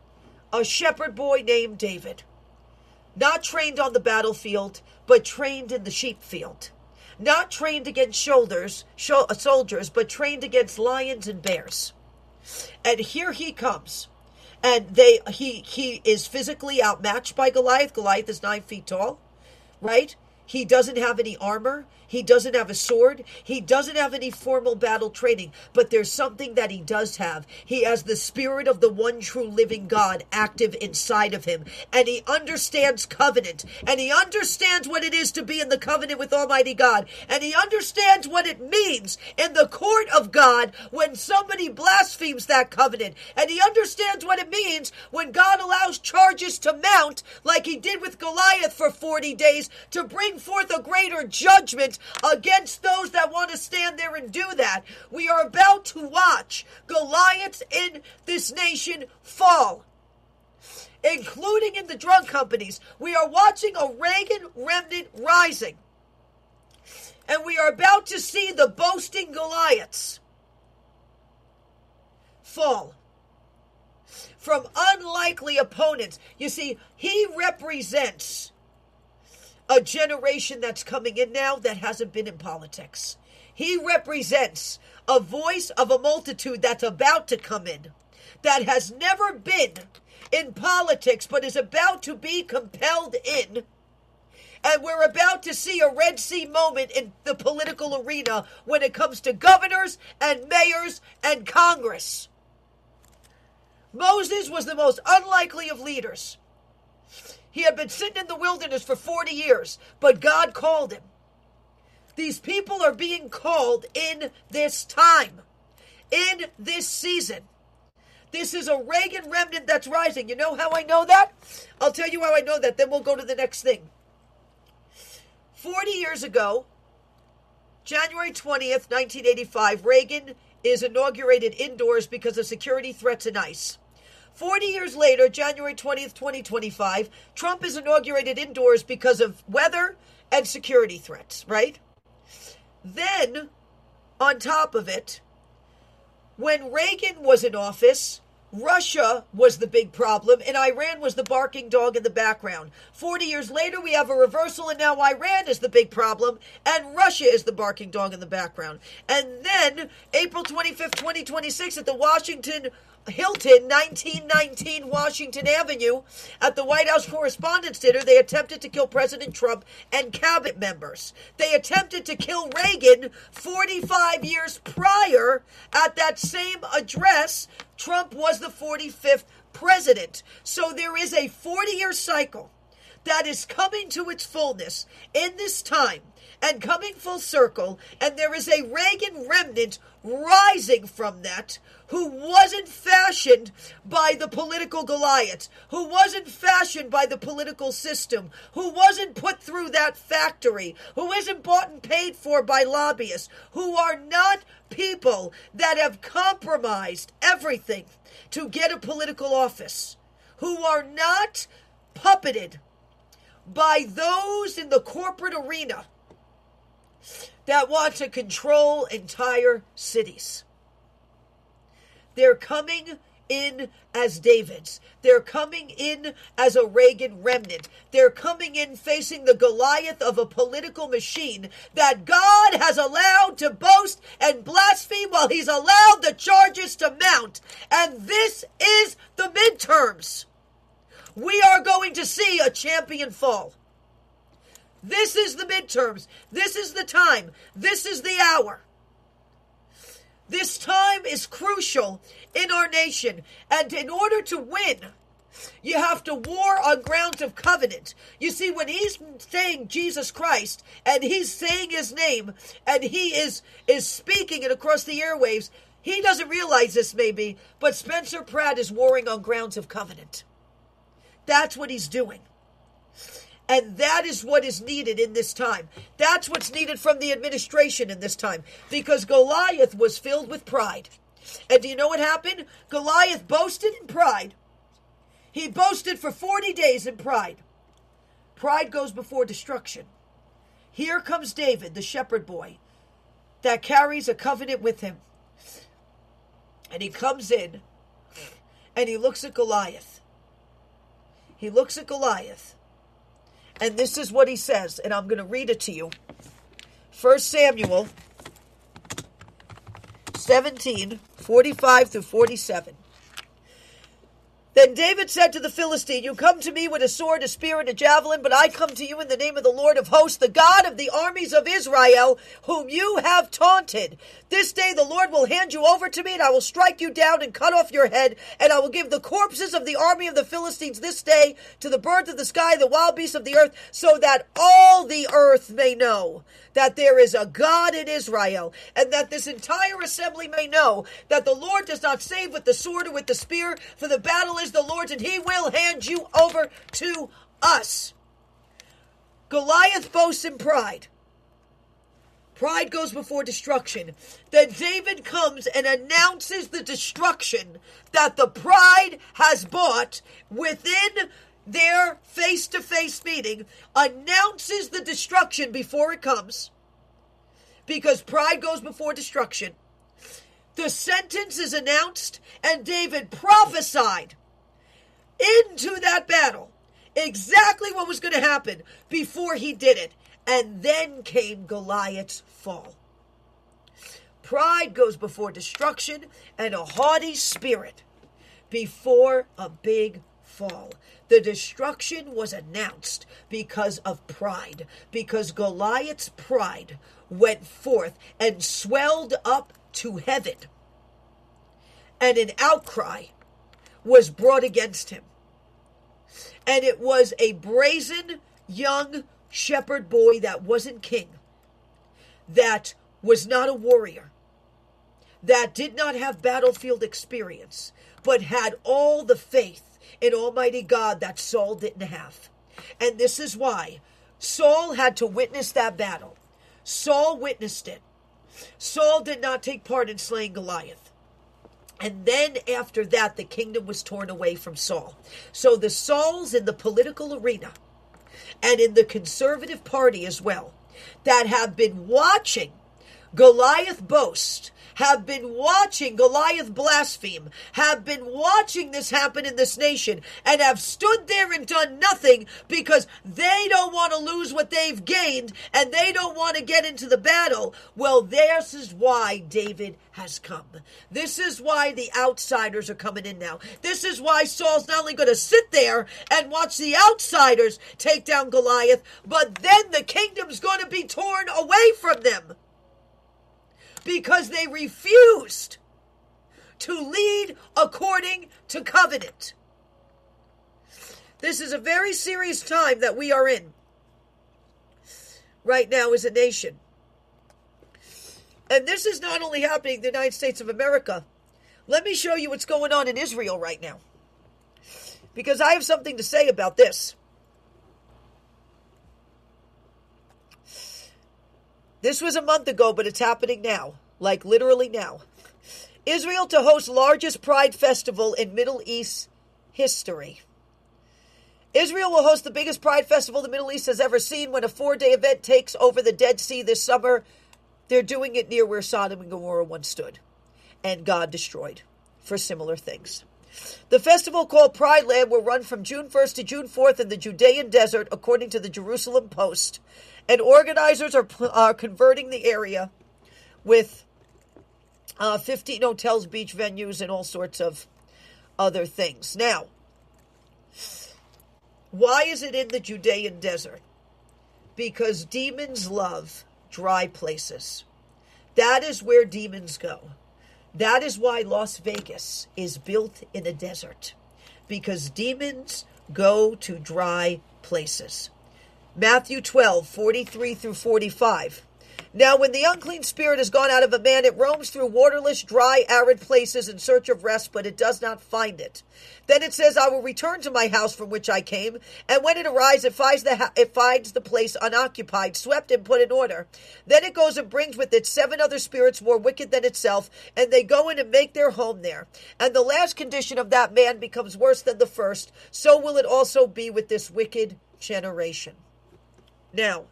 A shepherd boy named David. Not trained on the battlefield, but trained in the sheep field. Not trained against shoulders, sho- soldiers, but trained against lions and bears. And here he comes. And they he he is physically outmatched by Goliath. Goliath is nine feet tall, right? He doesn't have any armor. He doesn't have a sword. He doesn't have any formal battle training. But there's something that he does have. He has the spirit of the one true living God active inside of him. And he understands covenant. And he understands what it is to be in the covenant with Almighty God. And he understands what it means in the court of God when somebody blasphemes that covenant. And he understands what it means when God allows charges to mount like he did with Goliath for forty days to bring forth a greater judgment against those that want to stand there and do that. We are about to watch Goliaths in this nation fall, including in the drug companies. We are watching a Reagan remnant rising. And we are about to see the boasting Goliaths fall from unlikely opponents. You see, he represents a generation that's coming in now that hasn't been in politics. He represents a voice of a multitude that's about to come in, that has never been in politics, but is about to be compelled in. And we're about to see a Red Sea moment in the political arena when it comes to governors and mayors and Congress. Moses was the most unlikely of leaders. He had been sitting in the wilderness for forty years, but God called him. These people are being called in this time, in this season. This is a Reagan remnant that's rising. You know how I know that? I'll tell you how I know that. Then we'll go to the next thing. forty years ago, January twentieth, nineteen eighty-five, Reagan is inaugurated indoors because of security threats and ICE. forty years later, January twentieth, twenty twenty-five, Trump is inaugurated indoors because of weather and security threats, right? Then, on top of it, when Reagan was in office, Russia was the big problem, and Iran was the barking dog in the background. forty years later, we have a reversal, and now Iran is the big problem, and Russia is the barking dog in the background. And then, April twenty-fifth, twenty twenty-six, at the Washington Hilton, nineteen nineteen Washington Avenue, at the White House Correspondents' Dinner, they attempted to kill President Trump and cabinet members. They attempted to kill Reagan forty-five years prior at that same address. Trump was the forty-fifth president. So there is a forty-year cycle that is coming to its fullness in this time and coming full circle, and there is a Reagan remnant rising from that, who wasn't fashioned by the political Goliaths, who wasn't fashioned by the political system, who wasn't put through that factory, who isn't bought and paid for by lobbyists, who are not people that have compromised everything to get a political office, who are not puppeted by those in the corporate arena that want to control entire cities. They're coming in as Davids. They're coming in as a Reagan remnant. They're coming in facing the Goliath of a political machine that God has allowed to boast and blaspheme while he's allowed the charges to mount. And this is the midterms. We are going to see a champion fall. This is the midterms. This is the time. This is the hour. This time is crucial in our nation. And in order to win, you have to war on grounds of covenant. You see, when he's saying Jesus Christ, and he's saying his name, and he is, is speaking it across the airwaves, he doesn't realize this maybe, but Spencer Pratt is warring on grounds of covenant. That's what he's doing. And that is what is needed in this time. That's what's needed from the administration in this time. Because Goliath was filled with pride. And do you know what happened? Goliath boasted in pride. He boasted for forty days in pride. Pride goes before destruction. Here comes David, the shepherd boy, that carries a covenant with him. And he comes in, and he looks at Goliath. He looks at Goliath. And this is what he says, and I'm going to read it to you. First Samuel seventeen, forty-five through forty-seven. Then David said to the Philistine, "You come to me with a sword, a spear, and a javelin, but I come to you in the name of the Lord of hosts, the God of the armies of Israel, whom you have taunted. This day the Lord will hand you over to me, and I will strike you down and cut off your head, and I will give the corpses of the army of the Philistines this day to the birds of the sky, the wild beasts of the earth, so that all the earth may know that there is a God in Israel, and that this entire assembly may know that the Lord does not save with the sword or with the spear, for the battle is the Lord's, and he will hand you over to us." Goliath boasts in pride. Pride goes before destruction. Then David comes and announces the destruction that the pride has brought within their face-to-face meeting, announces the destruction before it comes, because pride goes before destruction. The sentence is announced, and David prophesied into that battle exactly what was going to happen before he did it. And then came Goliath's fall. Pride goes before destruction, and a haughty spirit before a big fall. The destruction was announced because of pride, because Goliath's pride went forth and swelled up to heaven, and an outcry was brought against him. And it was a brazen young shepherd boy that wasn't king, that was not a warrior, that did not have battlefield experience, but had all the faith in Almighty God that Saul didn't have. And this is why Saul had to witness that battle. Saul witnessed it. Saul did not take part in slaying Goliath. And then after that, the kingdom was torn away from Saul. So the Sauls in the political arena and in the conservative party as well, that have been watching Goliath boast, have been watching Goliath blaspheme, have been watching this happen in this nation, and have stood there and done nothing because they don't want to lose what they've gained and they don't want to get into the battle. Well, this is why David has come. This is why the outsiders are coming in now. This is why Saul's not only going to sit there and watch the outsiders take down Goliath, but then the kingdom's going to be torn away from them, because they refused to lead according to covenant. This is a very serious time that we are in right now as a nation. And this is not only happening in the United States of America. Let me show you what's going on in Israel right now, because I have something to say about this. This was a month ago, but it's happening now. Like literally now. Israel to host largest Pride festival in Middle East history. Israel will host the biggest Pride festival the Middle East has ever seen when a four-day event takes over the Dead Sea this summer. They're doing it near where Sodom and Gomorrah once stood, and God destroyed for similar things. The festival, called Pride Land, will run from June first to June fourth in the Judean desert, according to the Jerusalem Post. And organizers are, are converting the area with uh, fifteen hotels, beach venues, and all sorts of other things. Now, why is it in the Judean desert? Because demons love dry places. That is where demons go. That is why Las Vegas is built in a desert, because demons go to dry places. Matthew twelve, forty-three through forty-five. Now when the unclean spirit has gone out of a man, it roams through waterless, dry, arid places in search of rest, but it does not find it. Then it says, I will return to my house from which I came. And when it arrives, it finds the, ha- it finds the place unoccupied, swept and put in order. Then it goes and brings with it seven other spirits more wicked than itself, and they go in and make their home there. And the last condition of that man becomes worse than the first. So will it also be with this wicked generation. Now,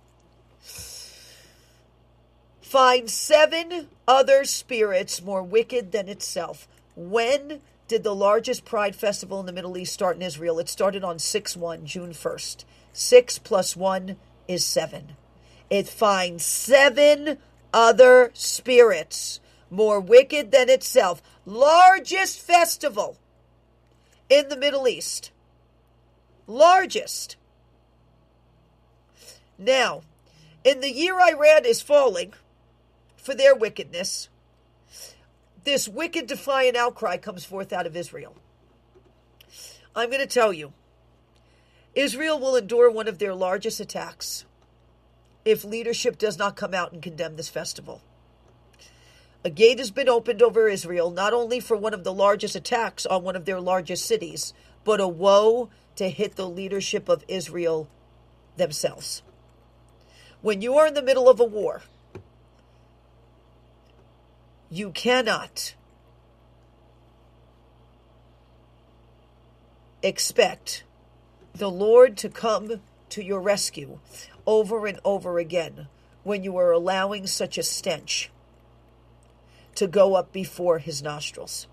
find seven other spirits more wicked than itself. When did the largest Pride festival in the Middle East start in Israel? It started on six one, June first. Six plus one is seven. It finds seven other spirits more wicked than itself. Largest festival in the Middle East. Largest. Now, in the year Iran is falling for their wickedness, this wicked defiant outcry comes forth out of Israel. I'm going to tell you, Israel will endure one of their largest attacks if leadership does not come out and condemn this festival. A gate has been opened over Israel, not only for one of the largest attacks on one of their largest cities, but a woe to hit the leadership of Israel themselves. When you are in the middle of a war, you cannot expect the Lord to come to your rescue over and over again when you are allowing such a stench to go up before his nostrils.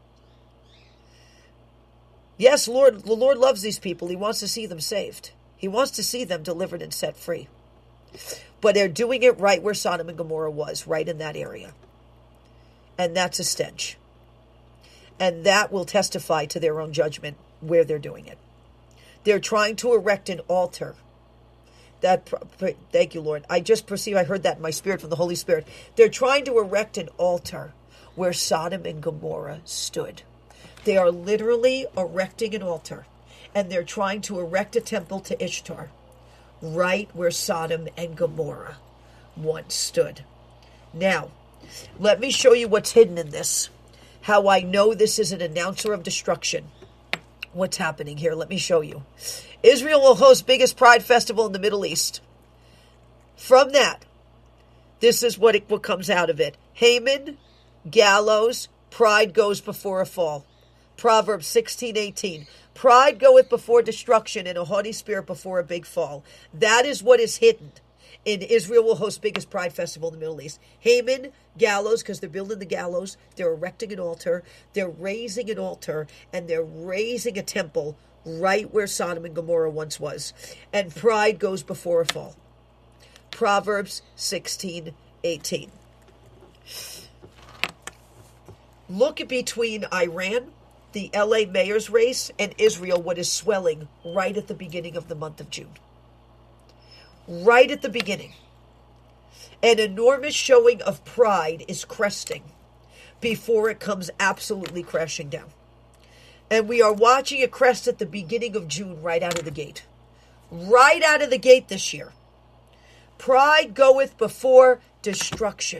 Yes, Lord, the Lord loves these people. He wants to see them saved. He wants to see them delivered and set free. But they're doing it right where Sodom and Gomorrah was, right in that area. And that's a stench. And that will testify to their own judgment where they're doing it. They're trying to erect an altar. That, thank you, Lord. I just perceive, I heard that in my spirit from the Holy Spirit. They're trying to erect an altar where Sodom and Gomorrah stood. They are literally erecting an altar. And they're trying to erect a temple to Ishtar, right where Sodom and Gomorrah once stood. Now, let me show you what's hidden in this. How I know this is an announcer of destruction. What's happening here? Let me show you. Israel will host biggest pride festival in the Middle East. From that, this is what, it, what comes out of it. Haman, gallows, pride goes before a fall. Proverbs sixteen eighteen. Pride goeth before destruction, and a haughty spirit before a big fall. That is what is hidden in Israel will host biggest pride festival in the Middle East. Haman, gallows, because they're building the gallows. They're erecting an altar. They're raising an altar, and they're raising a temple right where Sodom and Gomorrah once was. And pride goes before a fall. Proverbs sixteen eighteen. Look between Iran, the L A mayor's race, and Israel, what is swelling right at the beginning of the month of June. Right at the beginning. An enormous showing of pride is cresting before it comes absolutely crashing down. And we are watching it crest at the beginning of June, right out of the gate. Right out of the gate this year. Pride goeth before destruction.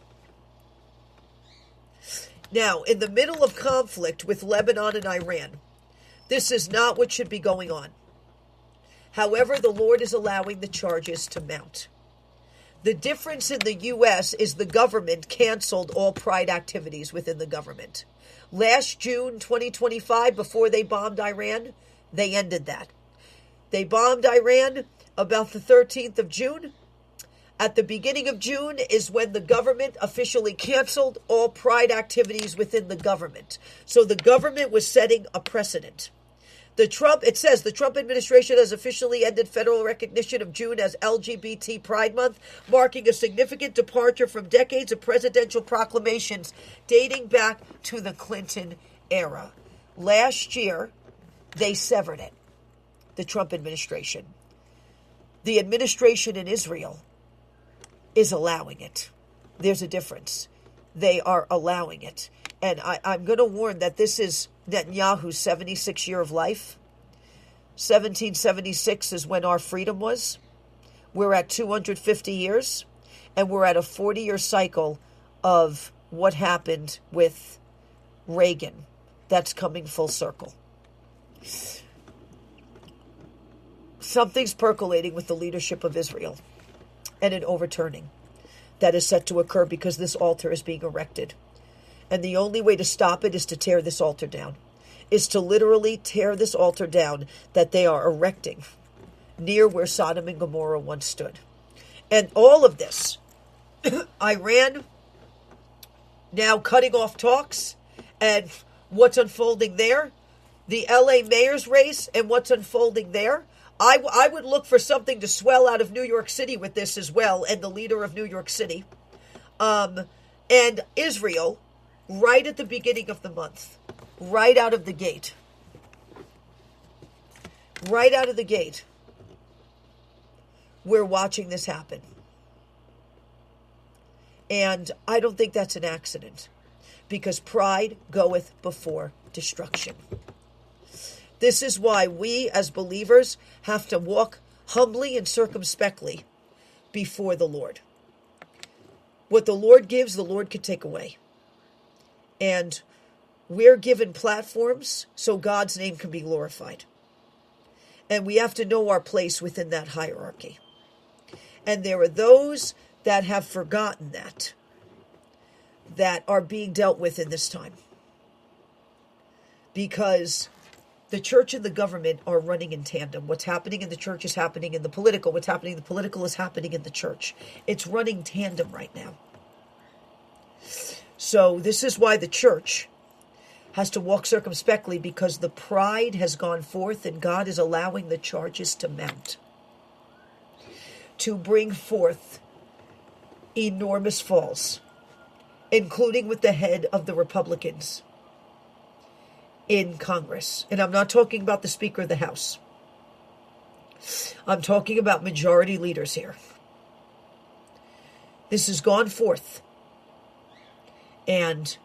Now, in the middle of conflict with Lebanon and Iran, this is not what should be going on. However, the Lord is allowing the charges to mount. The difference in the U S is the government canceled all pride activities within the government. Last June twenty twenty-five, before they bombed Iran, they ended that. They bombed Iran about the thirteenth of June. At the beginning of June is when the government officially canceled all pride activities within the government. So the government was setting a precedent. The Trump, it says, the Trump administration has officially ended federal recognition of June as L G B T Pride Month, marking a significant departure from decades of presidential proclamations dating back to the Clinton era. Last year, they severed it, the Trump administration. The administration in Israel is allowing it. There's a difference. They are allowing it. And I, I'm going to warn that this is Netanyahu's seventy-six year of life. seventeen seventy-six is when our freedom was. We're at two hundred fifty years, and we're at a forty year cycle of what happened with Reagan. That's coming full circle. Something's percolating with the leadership of Israel, and an overturning that is set to occur because this altar is being erected. And the only way to stop it is to tear this altar down, is to literally tear this altar down that they are erecting near where Sodom and Gomorrah once stood. And all of this, Iran now cutting off talks, and what's unfolding there, the L A mayor's race and what's unfolding there, I, w- I would look for something to swell out of New York City with this as well, and the leader of New York City, um, and Israel, right at the beginning of the month, right out of the gate, right out of the gate, we're watching this happen. And I don't think that's an accident, because pride goeth before destruction. This is why we as believers have to walk humbly and circumspectly before the Lord. What the Lord gives, the Lord can take away. And we're given platforms so God's name can be glorified. And we have to know our place within that hierarchy. And there are those that have forgotten that, that are being dealt with in this time. Because the church and the government are running in tandem. What's happening in the church is happening in the political. What's happening in the political is happening in the church. It's running tandem right now. So this is why the church has to walk circumspectly, because the pride has gone forth and God is allowing the charges to mount, to bring forth enormous falls, including with the head of the Republicans in Congress. And I'm not talking about the Speaker of the House. I'm talking about majority leaders here. This has gone forth. And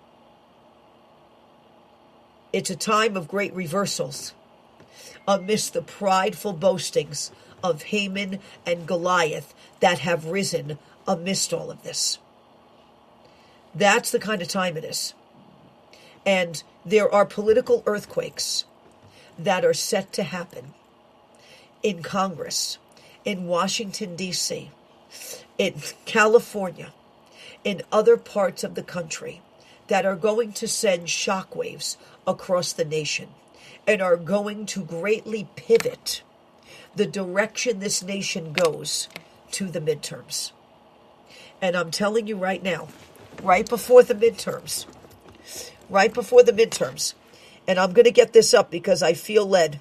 it's a time of great reversals amidst the prideful boastings of Haman and Goliath that have risen amidst all of this. That's the kind of time it is. And there are political earthquakes that are set to happen in Congress, in Washington, D C, in California, in other parts of the country that are going to send shockwaves across the nation and are going to greatly pivot the direction this nation goes to the midterms. And I'm telling you right now, right before the midterms, right before the midterms, and I'm going to get this up because I feel led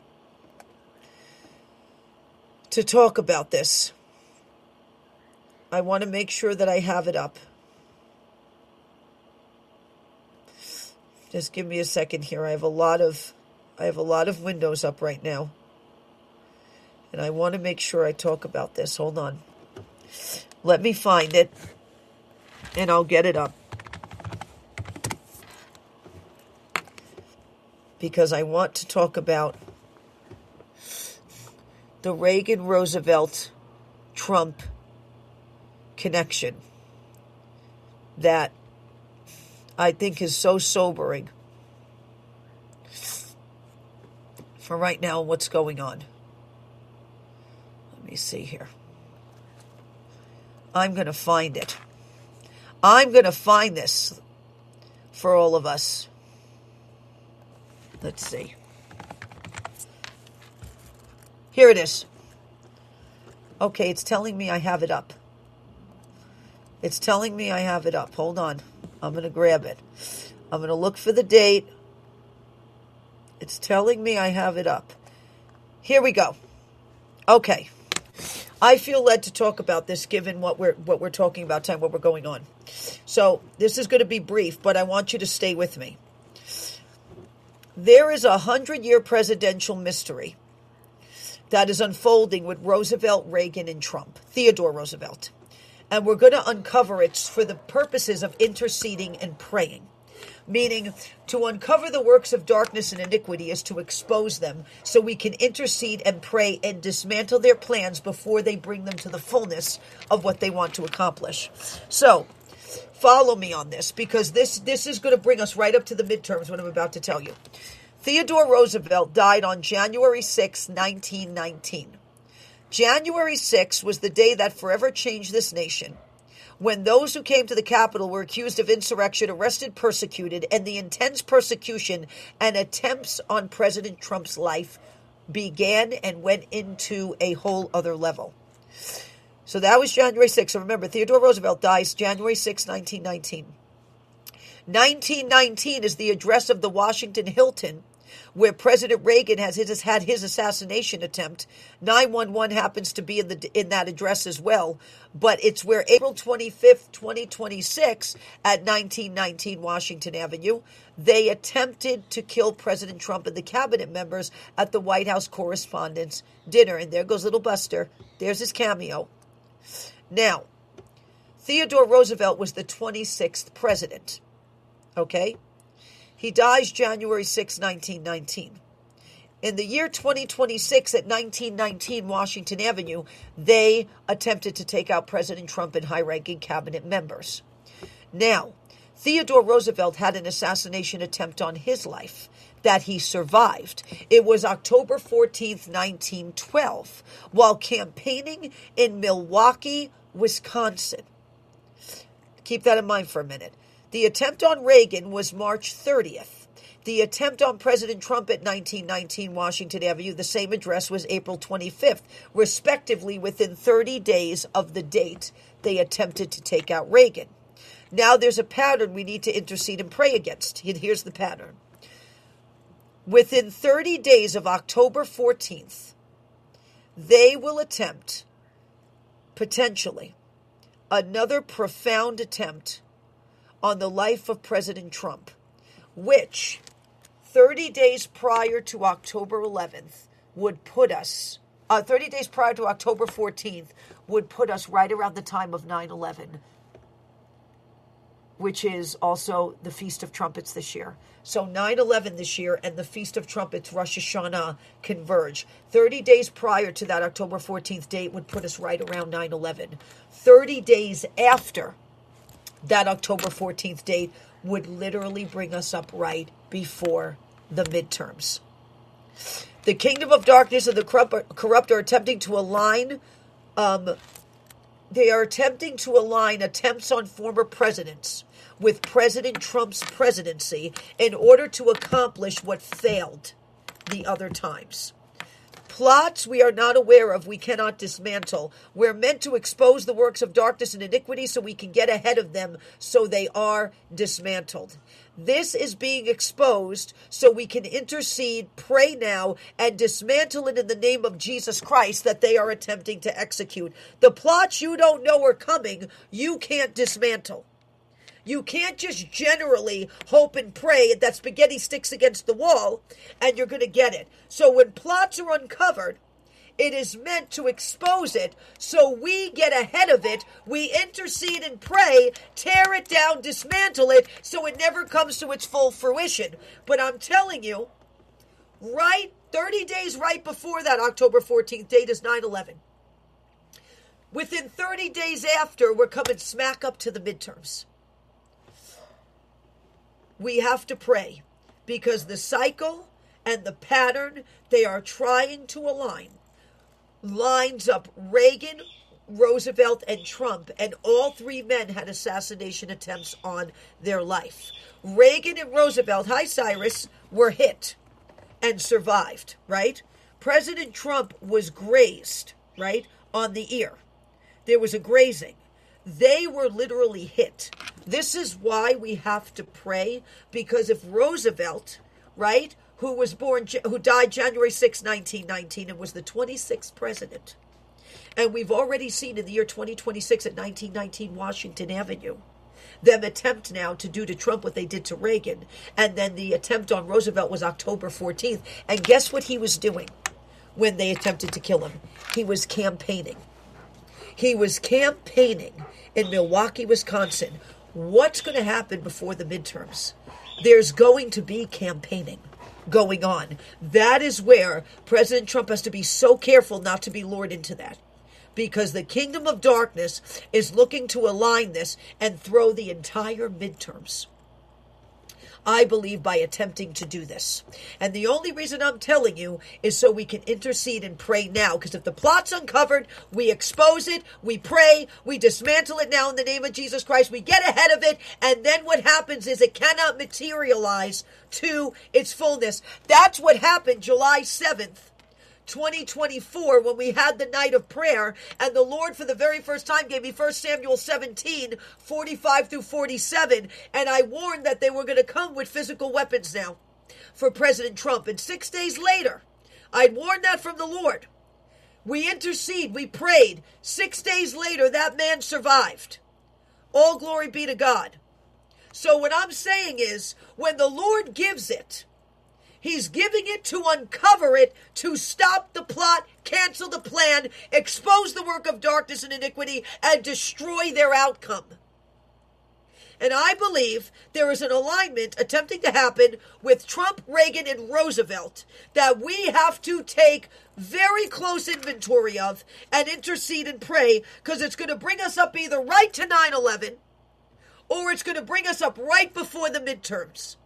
to talk about this. I want to make sure that I have it up. Just give me a second here. I have a lot of I have a lot of windows up right now. And I want to make sure I talk about this. Hold on. Let me find it and I'll get it up. Because I want to talk about the Reagan, Roosevelt, Trump connection that I think is so sobering for right now what's going on. Let me see here. I'm going to find it. I'm going to find this for all of us. Let's see. Here it is. Okay, it's telling me I have it up. It's telling me I have it up. Hold on. I'm going to grab it. I'm going to look for the date. It's telling me I have it up. Here we go. Okay. I feel led to talk about this given what we're what we're talking about tonight, what we're going on. So this is going to be brief, but I want you to stay with me. There is a hundred-year presidential mystery that is unfolding with Roosevelt, Reagan, and Trump, Theodore Roosevelt. And we're going to uncover it for the purposes of interceding and praying. Meaning, to uncover the works of darkness and iniquity is to expose them so we can intercede and pray and dismantle their plans before they bring them to the fullness of what they want to accomplish. So, follow me on this, because this, this is going to bring us right up to the midterms, what I'm about to tell you. Theodore Roosevelt died on January sixth, nineteen nineteen. January sixth was the day that forever changed this nation, when those who came to the Capitol were accused of insurrection, arrested, persecuted, and the intense persecution and attempts on President Trump's life began and went into a whole other level. So that was January sixth. So remember, Theodore Roosevelt dies January sixth, nineteen nineteen. nineteen nineteen is the address of the Washington Hilton, where President Reagan has his, had his assassination attempt. nine one one happens to be in the in that address as well. But it's where April twenty-fifth, twenty twenty-six, at nineteen nineteen Washington Avenue, they attempted to kill President Trump and the cabinet members at the White House Correspondents' Dinner. And there goes little Buster. There's his cameo. Now, Theodore Roosevelt was the twenty-sixth president. Okay? He dies January sixth, nineteen nineteen. In the year twenty twenty-six, at nineteen nineteen Washington Avenue, they attempted to take out President Trump and high-ranking cabinet members. Now, Theodore Roosevelt had an assassination attempt on his life that he survived. It was October fourteenth, nineteen twelve, while campaigning in Milwaukee, Wisconsin. Keep that in mind for a minute. The attempt on Reagan was March thirtieth. The attempt on President Trump at nineteen nineteen Washington Avenue, the same address, was April twenty-fifth. Respectively, within thirty days of the date they attempted to take out Reagan. Now there's a pattern we need to intercede and pray against. Here's the pattern. Within thirty days of October fourteenth, they will attempt, potentially, another profound attempt on the life of President Trump, which thirty days prior to October eleventh would put us, uh, thirty days prior to October fourteenth would put us right around the time of nine eleven, which is also the Feast of Trumpets this year. So nine eleven this year and the Feast of Trumpets, Rosh Hashanah, converge. thirty days prior to that October fourteenth date would put us right around nine eleven. thirty days after that October fourteenth date would literally bring us up right before the midterms. The kingdom of darkness and the corrupt are attempting to align, um, they are attempting to align attempts on former presidents with President Trump's presidency in order to accomplish what failed the other times. Plots we are not aware of, we cannot dismantle. We're meant to expose the works of darkness and iniquity so we can get ahead of them so they are dismantled. This is being exposed so we can intercede, pray now, and dismantle it in the name of Jesus Christ that they are attempting to execute. The plots you don't know are coming, you can't dismantle. You can't just generally hope and pray that spaghetti sticks against the wall and you're going to get it. So when plots are uncovered, it is meant to expose it so we get ahead of it. We intercede and pray, tear it down, dismantle it so it never comes to its full fruition. But I'm telling you, right thirty days right before that October fourteenth date is nine eleven. Within thirty days after, we're coming smack up to the midterms. We have to pray because the cycle and the pattern they are trying to align lines up Reagan, Roosevelt, and Trump, and all three men had assassination attempts on their life. Reagan and Roosevelt, hi Cyrus, were hit and survived, right? President Trump was grazed, right, on the ear. There was a grazing. They were literally hit. This is why we have to pray, because if Roosevelt, right, who was born, who died January sixth, nineteen nineteen, and was the twenty-sixth president, and we've already seen in the year twenty twenty-six at nineteen nineteen Washington Avenue, them attempt now to do to Trump what they did to Reagan, and then the attempt on Roosevelt was October fourteenth, and guess what he was doing when they attempted to kill him? He was campaigning. He was campaigning in Milwaukee, Wisconsin. What's going to happen before the midterms? There's going to be campaigning going on. That is where President Trump has to be so careful not to be lured into that, because the kingdom of darkness is looking to align this and throw the entire midterms, I believe, by attempting to do this. And the only reason I'm telling you is so we can intercede and pray now. Because if the plot's uncovered, we expose it, we pray, we dismantle it now in the name of Jesus Christ, we get ahead of it, and then what happens is it cannot materialize to its fullness. That's what happened July seventh. twenty twenty-four, when we had the night of prayer, and the Lord for the very first time gave me First Samuel seventeen, forty-five through forty-seven, and I warned that they were going to come with physical weapons now for President Trump. And six days later, I'd warned that from the Lord. We intercede, we prayed. Six days later, that man survived. All glory be to God. So what I'm saying is, when the Lord gives it, He's giving it to uncover it, to stop the plot, cancel the plan, expose the work of darkness and iniquity, and destroy their outcome. And I believe there is an alignment attempting to happen with Trump, Reagan, and Roosevelt that we have to take very close inventory of and intercede and pray, because it's going to bring us up either right to nine eleven or it's going to bring us up right before the midterms.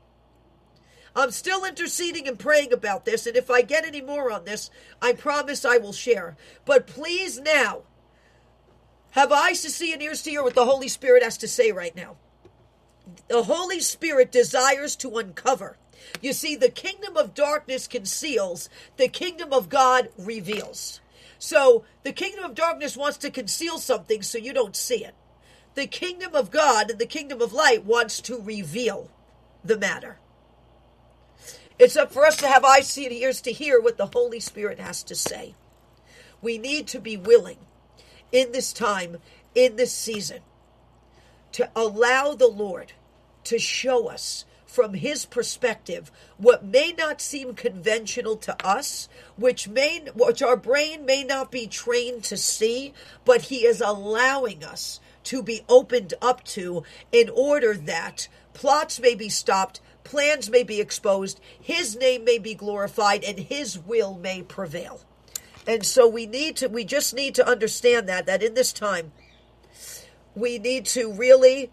I'm still interceding and praying about this, and if I get any more on this, I promise I will share. But please now, have eyes to see and ears to hear what the Holy Spirit has to say right now. The Holy Spirit desires to uncover. You see, the kingdom of darkness conceals, the kingdom of God reveals. So the kingdom of darkness wants to conceal something so you don't see it. the kingdom of God and the kingdom of light wants to reveal the matter. It's up for us to have eyes, see, and ears to hear what the Holy Spirit has to say. We need to be willing in this time, in this season, to allow the Lord to show us from his perspective what may not seem conventional to us, which may which our brain may not be trained to see, but he is allowing us to be opened up to, in order that plots may be stopped, plans may be exposed, his name may be glorified, and his will may prevail. And so we need to we just need to understand that that in this time we need to really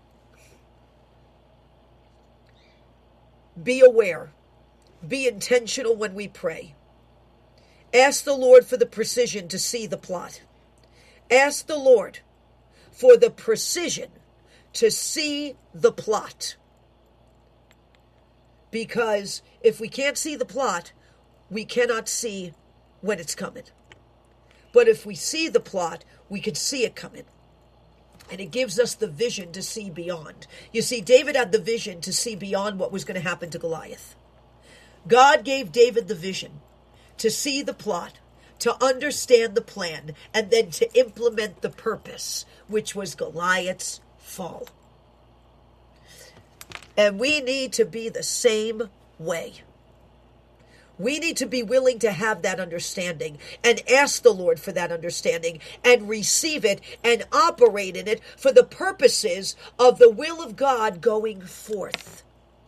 be aware, be intentional when we pray. Ask the Lord for the precision to see the plot. Ask the Lord for the precision to see the plot. Because if we can't see the plot, we cannot see when it's coming. But if we see the plot, we can see it coming. And it gives us the vision to see beyond. You see, David had the vision to see beyond what was going to happen to Goliath. God gave David the vision to see the plot, to understand the plan, and then to implement the purpose, which was Goliath's fall. And we need to be the same way. We need to be willing to have that understanding and ask the Lord for that understanding and receive it and operate in it for the purposes of the will of God going forth.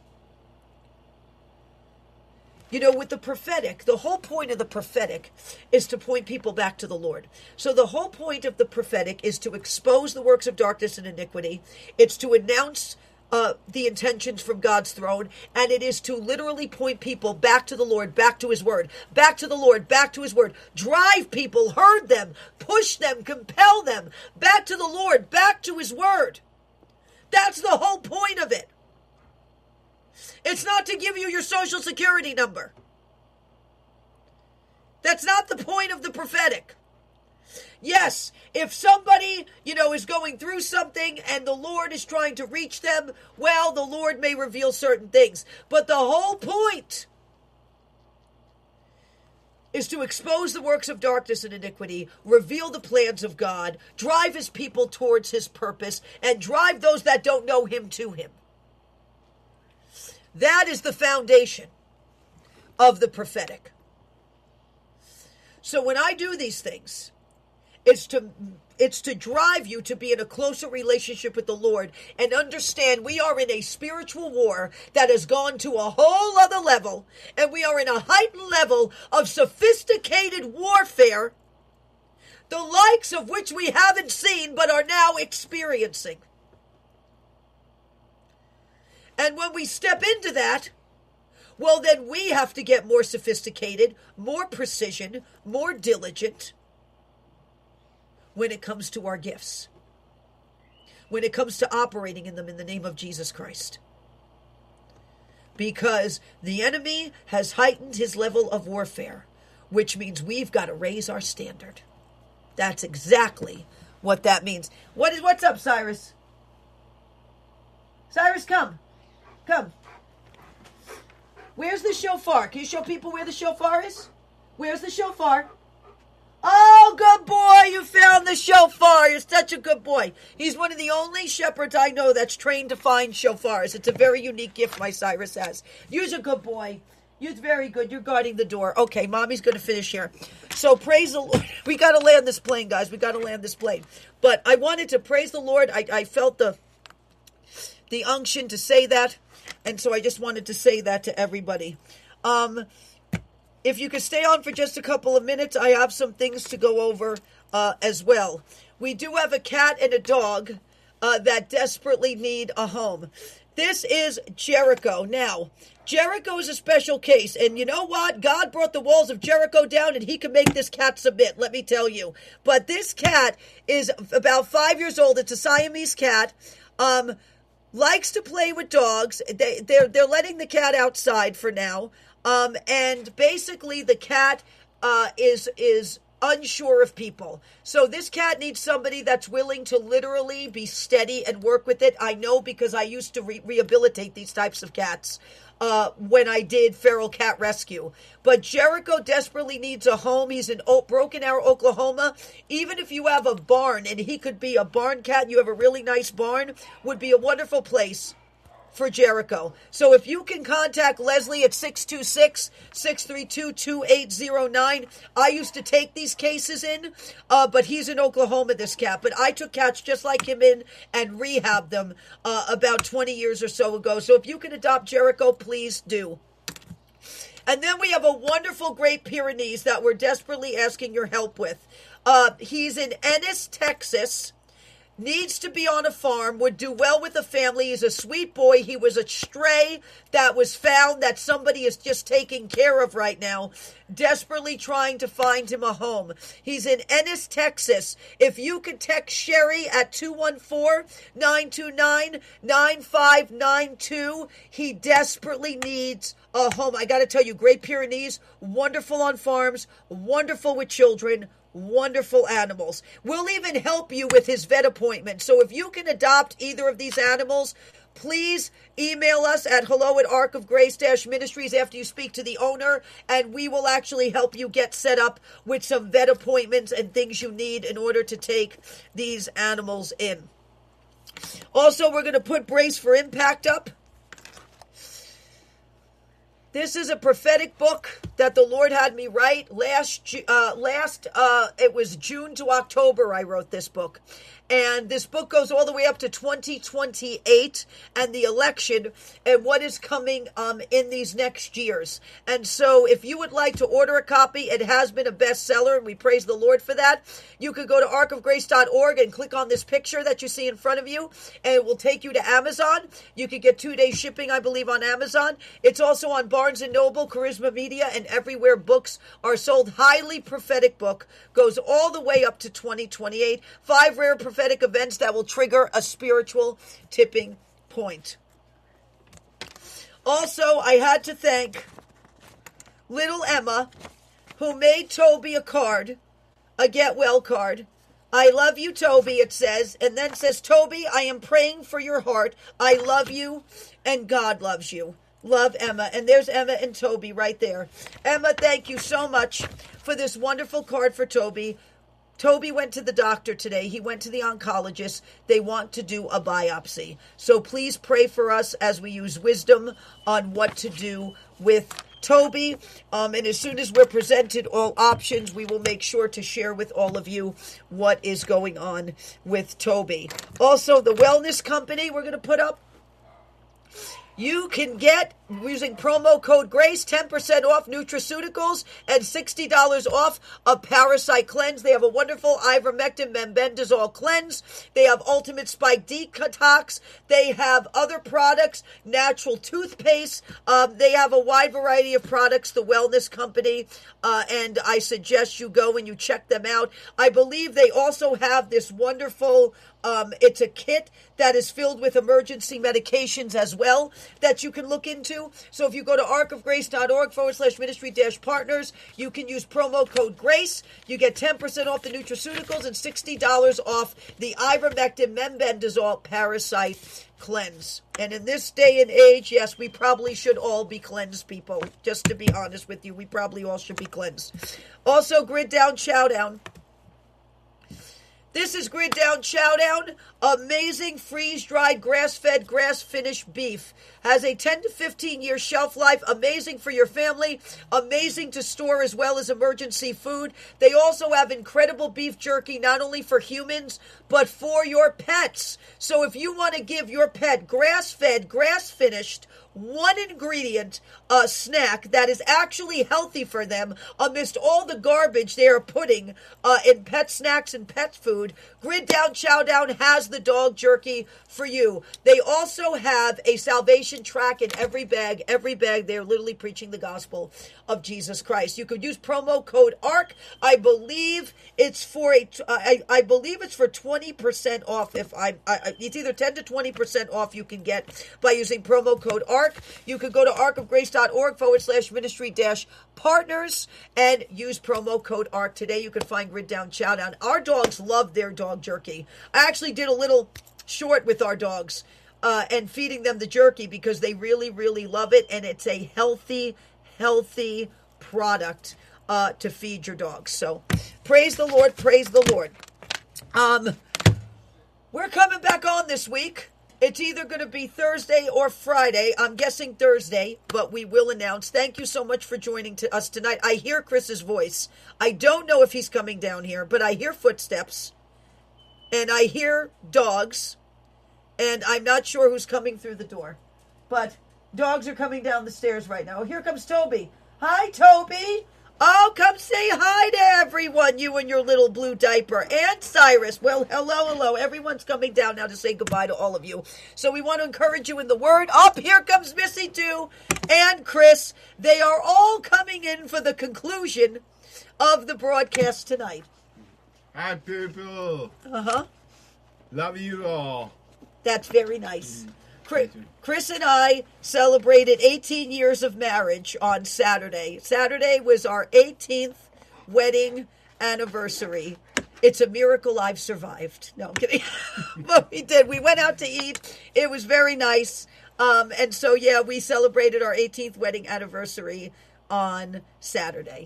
You know, with the prophetic, the whole point of the prophetic is to point people back to the Lord. So the whole point of the prophetic is to expose the works of darkness and iniquity. It's to announce Uh, the intentions from God's throne, and it is to literally point people back to the Lord, back to his word, back to the Lord, back to his word, drive people, herd them, push them, compel them back to the Lord, back to his word. That's the whole point of it. It's not to give you your social security number. That's not the point of the prophetic. Yes, if somebody, you know, is going through something and the Lord is trying to reach them, well, the Lord may reveal certain things. But the whole point is to expose the works of darkness and iniquity, reveal the plans of God, drive his people towards his purpose, and drive those that don't know him to him. That is the foundation of the prophetic. So when I do these things, It's to it's to drive you to be in a closer relationship with the Lord and understand we are in a spiritual war that has gone to a whole other level, and we are in a heightened level of sophisticated warfare, the likes of which we haven't seen but are now experiencing. And when we step into that, well, then we have to get more sophisticated, more precision, more diligent, when it comes to our gifts, when it comes to operating in them in the name of Jesus Christ. Because the enemy has heightened his level of warfare, which means we've got to raise our standard. That's exactly what that means. What is, what's up, Cyrus? Cyrus, come. Come. Where's the shofar? Can you show people where the shofar is? Where's the shofar? Oh, good boy, you found the shofar. You're such a good boy. He's one of the only shepherds I know that's trained to find shofars. It's a very unique gift my Cyrus has. You're a good boy. You're very good. You're guarding the door. Okay, Mommy's going to finish here. So praise the Lord. We got to land this plane, guys. We got to land this plane. But I wanted to praise the Lord. I, I felt the, the unction to say that. And so I just wanted to say that to everybody. Um... If you could stay on for just a couple of minutes, I have some things to go over uh, as well. We do have a cat and a dog uh, that desperately need a home. This is Jericho. Now, Jericho is a special case. And you know what? God brought the walls of Jericho down and he can make this cat submit, let me tell you. But this cat is about five years old. It's a Siamese cat. Um, likes to play with dogs. They, they're, they're letting the cat outside for now. Um, and basically the cat, uh, is, is, unsure of people. So this cat needs somebody that's willing to literally be steady and work with it. I know because I used to re- rehabilitate these types of cats uh, when I did feral cat rescue. But Jericho desperately needs a home. He's in o- Broken Arrow, Oklahoma. Even if you have a barn, and he could be a barn cat, you have a really nice barn, would be a wonderful place for Jericho. So if you can contact Leslie at six two six, six three two, two eight zero nine. I used to take these cases in, uh, but he's in Oklahoma, this cat. But I took cats just like him in and rehabbed them uh, about twenty years or so ago. So if you can adopt Jericho, please do. And then we have a wonderful Great Pyrenees that we're desperately asking your help with. Uh, he's in Ennis, Texas. Needs to be on a farm, would do well with a family. He's a sweet boy. He was a stray that was found that somebody is just taking care of right now, desperately trying to find him a home. He's in Ennis, Texas. If you could text Sherry at two one four, nine two nine, nine five nine two, he desperately needs a home. I got to tell you, Great Pyrenees, wonderful on farms, wonderful with children, wonderful animals. We'll even help you with his vet appointment. So if you can adopt either of these animals, please email us at hello at ark of grace ministries after you speak to the owner, and we will actually help you get set up with some vet appointments and things you need in order to take these animals in. Also, we're going to put Brace for Impact up. This is a prophetic book that the Lord had me write last, uh, last, uh, it was June to October I wrote this book. And this book goes all the way up to twenty twenty-eight and the election and what is coming um, in these next years. And so if you would like to order a copy, it has been a bestseller, and we praise the Lord for that. You could go to ark of grace dot org and click on this picture that you see in front of you, and it will take you to Amazon. You could get two-day shipping, I believe, on Amazon. It's also on Barnes and Noble, Charisma Media, and everywhere books are sold. Highly prophetic book. Goes all the way up to twenty twenty-eight. Five rare prophetic events that will trigger a spiritual tipping point. Also, I had to thank little Emma, who made Toby a card, a get well card. I love you, Toby, it says, and then says, Toby, I am praying for your heart. I love you, and God loves you. Love, Emma. And there's Emma and Toby right there. Emma, thank you so much for this wonderful card for Toby. Toby went to the doctor today. He went to the oncologist. They want to do a biopsy. So please pray for us as we use wisdom on what to do with Toby. Um, and as soon as we're presented all options, we will make sure to share with all of you what is going on with Toby. Also, the wellness company we're going to put up. You can get, using promo code GRACE, ten percent off nutraceuticals and sixty dollars off a Parasite Cleanse. They have a wonderful ivermectin membendazole cleanse. They have Ultimate Spike Detox. They have other products, natural toothpaste. Um, they have a wide variety of products, the wellness company, uh, and I suggest you go and you check them out. I believe they also have this wonderful Um, it's a kit that is filled with emergency medications as well that you can look into. So if you go to ark of grace dot org forward slash ministry dash partners, you can use promo code GRACE. You get ten percent off the nutraceuticals and sixty dollars off the ivermectin membendazole Parasite Cleanse. And in this day and age, yes, we probably should all be cleansed, people. Just to be honest with you, we probably all should be cleansed. Also, Grid Down Chowdown. This is Grid Down Chowdown. Amazing freeze-dried, grass-fed, grass-finished beef. Has a ten to fifteen year shelf life. Amazing for your family. Amazing to store as well as emergency food. They also have incredible beef jerky, not only for humans, but for your pets. So if you want to give your pet grass-fed, grass-finished, one ingredient uh, snack that is actually healthy for them amidst all the garbage they are putting uh, in pet snacks and pet food, Grid Down Chowdown has the dog jerky for you. They also have a salvation track in every bag. Every bag, they're literally preaching the gospel of Jesus Christ. You could use promo code ARK. I believe it's for a. I, I believe it's for twenty percent off. If I, I, it's either ten to twenty percent off you can get by using promo code ARK. Ark. You could go to arkofgrace.org forward slash ministry dash partners and use promo code ARK. Today you can find Grid Down Chowdown. Our dogs love their dog jerky. I actually did a little short with our dogs uh, and feeding them the jerky because they really, really love it. And it's a healthy, healthy product uh, to feed your dogs. So praise the Lord, praise the Lord. Um, we're coming back on this week. It's either going to be Thursday or Friday. I'm guessing Thursday, but we will announce. Thank you so much for joining to us tonight. I hear Chris's voice. I don't know if he's coming down here, but I hear footsteps, and I hear dogs, and I'm not sure who's coming through the door. But dogs are coming down the stairs right now. Here comes Toby. Hi, Toby. Oh, come say hi to everyone, you and your little blue diaper. And Cyrus. Well, hello, hello. Everyone's coming down now to say goodbye to all of you. So we want to encourage you in the word. Up, here comes Missy, too, and Chris. They are all coming in for the conclusion of the broadcast tonight. Hi, people. Uh-huh. Love you all. That's very nice. Chris, Chris and I celebrated eighteen years of marriage on Saturday. Saturday was our eighteenth wedding anniversary. It's a miracle I've survived. No, I'm kidding. But we did. We went out to eat. It was very nice. Um, and so, yeah, we celebrated our eighteenth wedding anniversary on Saturday.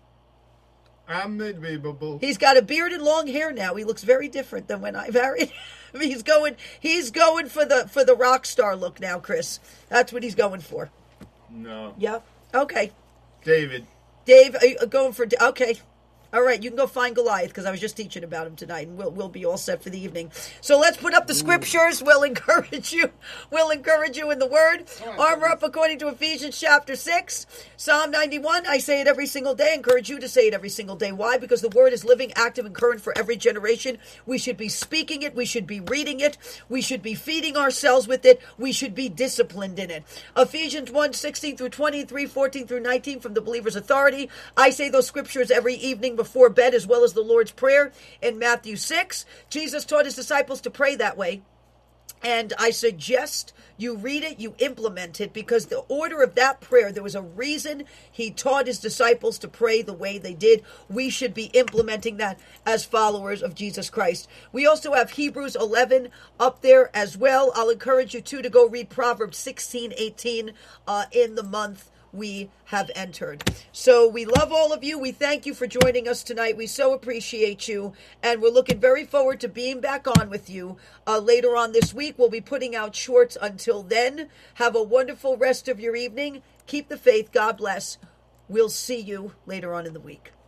Unbelievable. He's got a beard and long hair now. He looks very different than when I married. He's going. He's going for the for the rock star look now, Chris. That's what he's going for. No. Yeah. Okay. David. Dave, are you going for? Okay. All right, you can go find Goliath because I was just teaching about him tonight, and we'll we'll be all set for the evening. So let's put up the scriptures. We'll encourage you. We'll encourage you in the Word. Armor up according to Ephesians chapter six, Psalm ninety-one. I say it every single day. I encourage you to say it every single day. Why? Because the Word is living, active, and current for every generation. We should be speaking it. We should be reading it. We should be feeding ourselves with it. We should be disciplined in it. Ephesians one sixteen through twenty-three, fourteen through nineteen from the Believer's Authority. I say those scriptures every evening before bed, as well as the Lord's Prayer in Matthew six. Jesus taught his disciples to pray that way. And I suggest you read it, you implement it, because the order of that prayer, there was a reason he taught his disciples to pray the way they did. We should be implementing that as followers of Jesus Christ. We also have Hebrews eleven up there as well. I'll encourage you, too, to go read Proverbs sixteen, eighteen uh, in the month we have entered. So we love all of you. We thank you for joining us tonight. We so appreciate you. And we're looking very forward to being back on with you uh, later on this week. We'll be putting out shorts until then. Have a wonderful rest of your evening. Keep the faith. God bless. We'll see you later on in the week.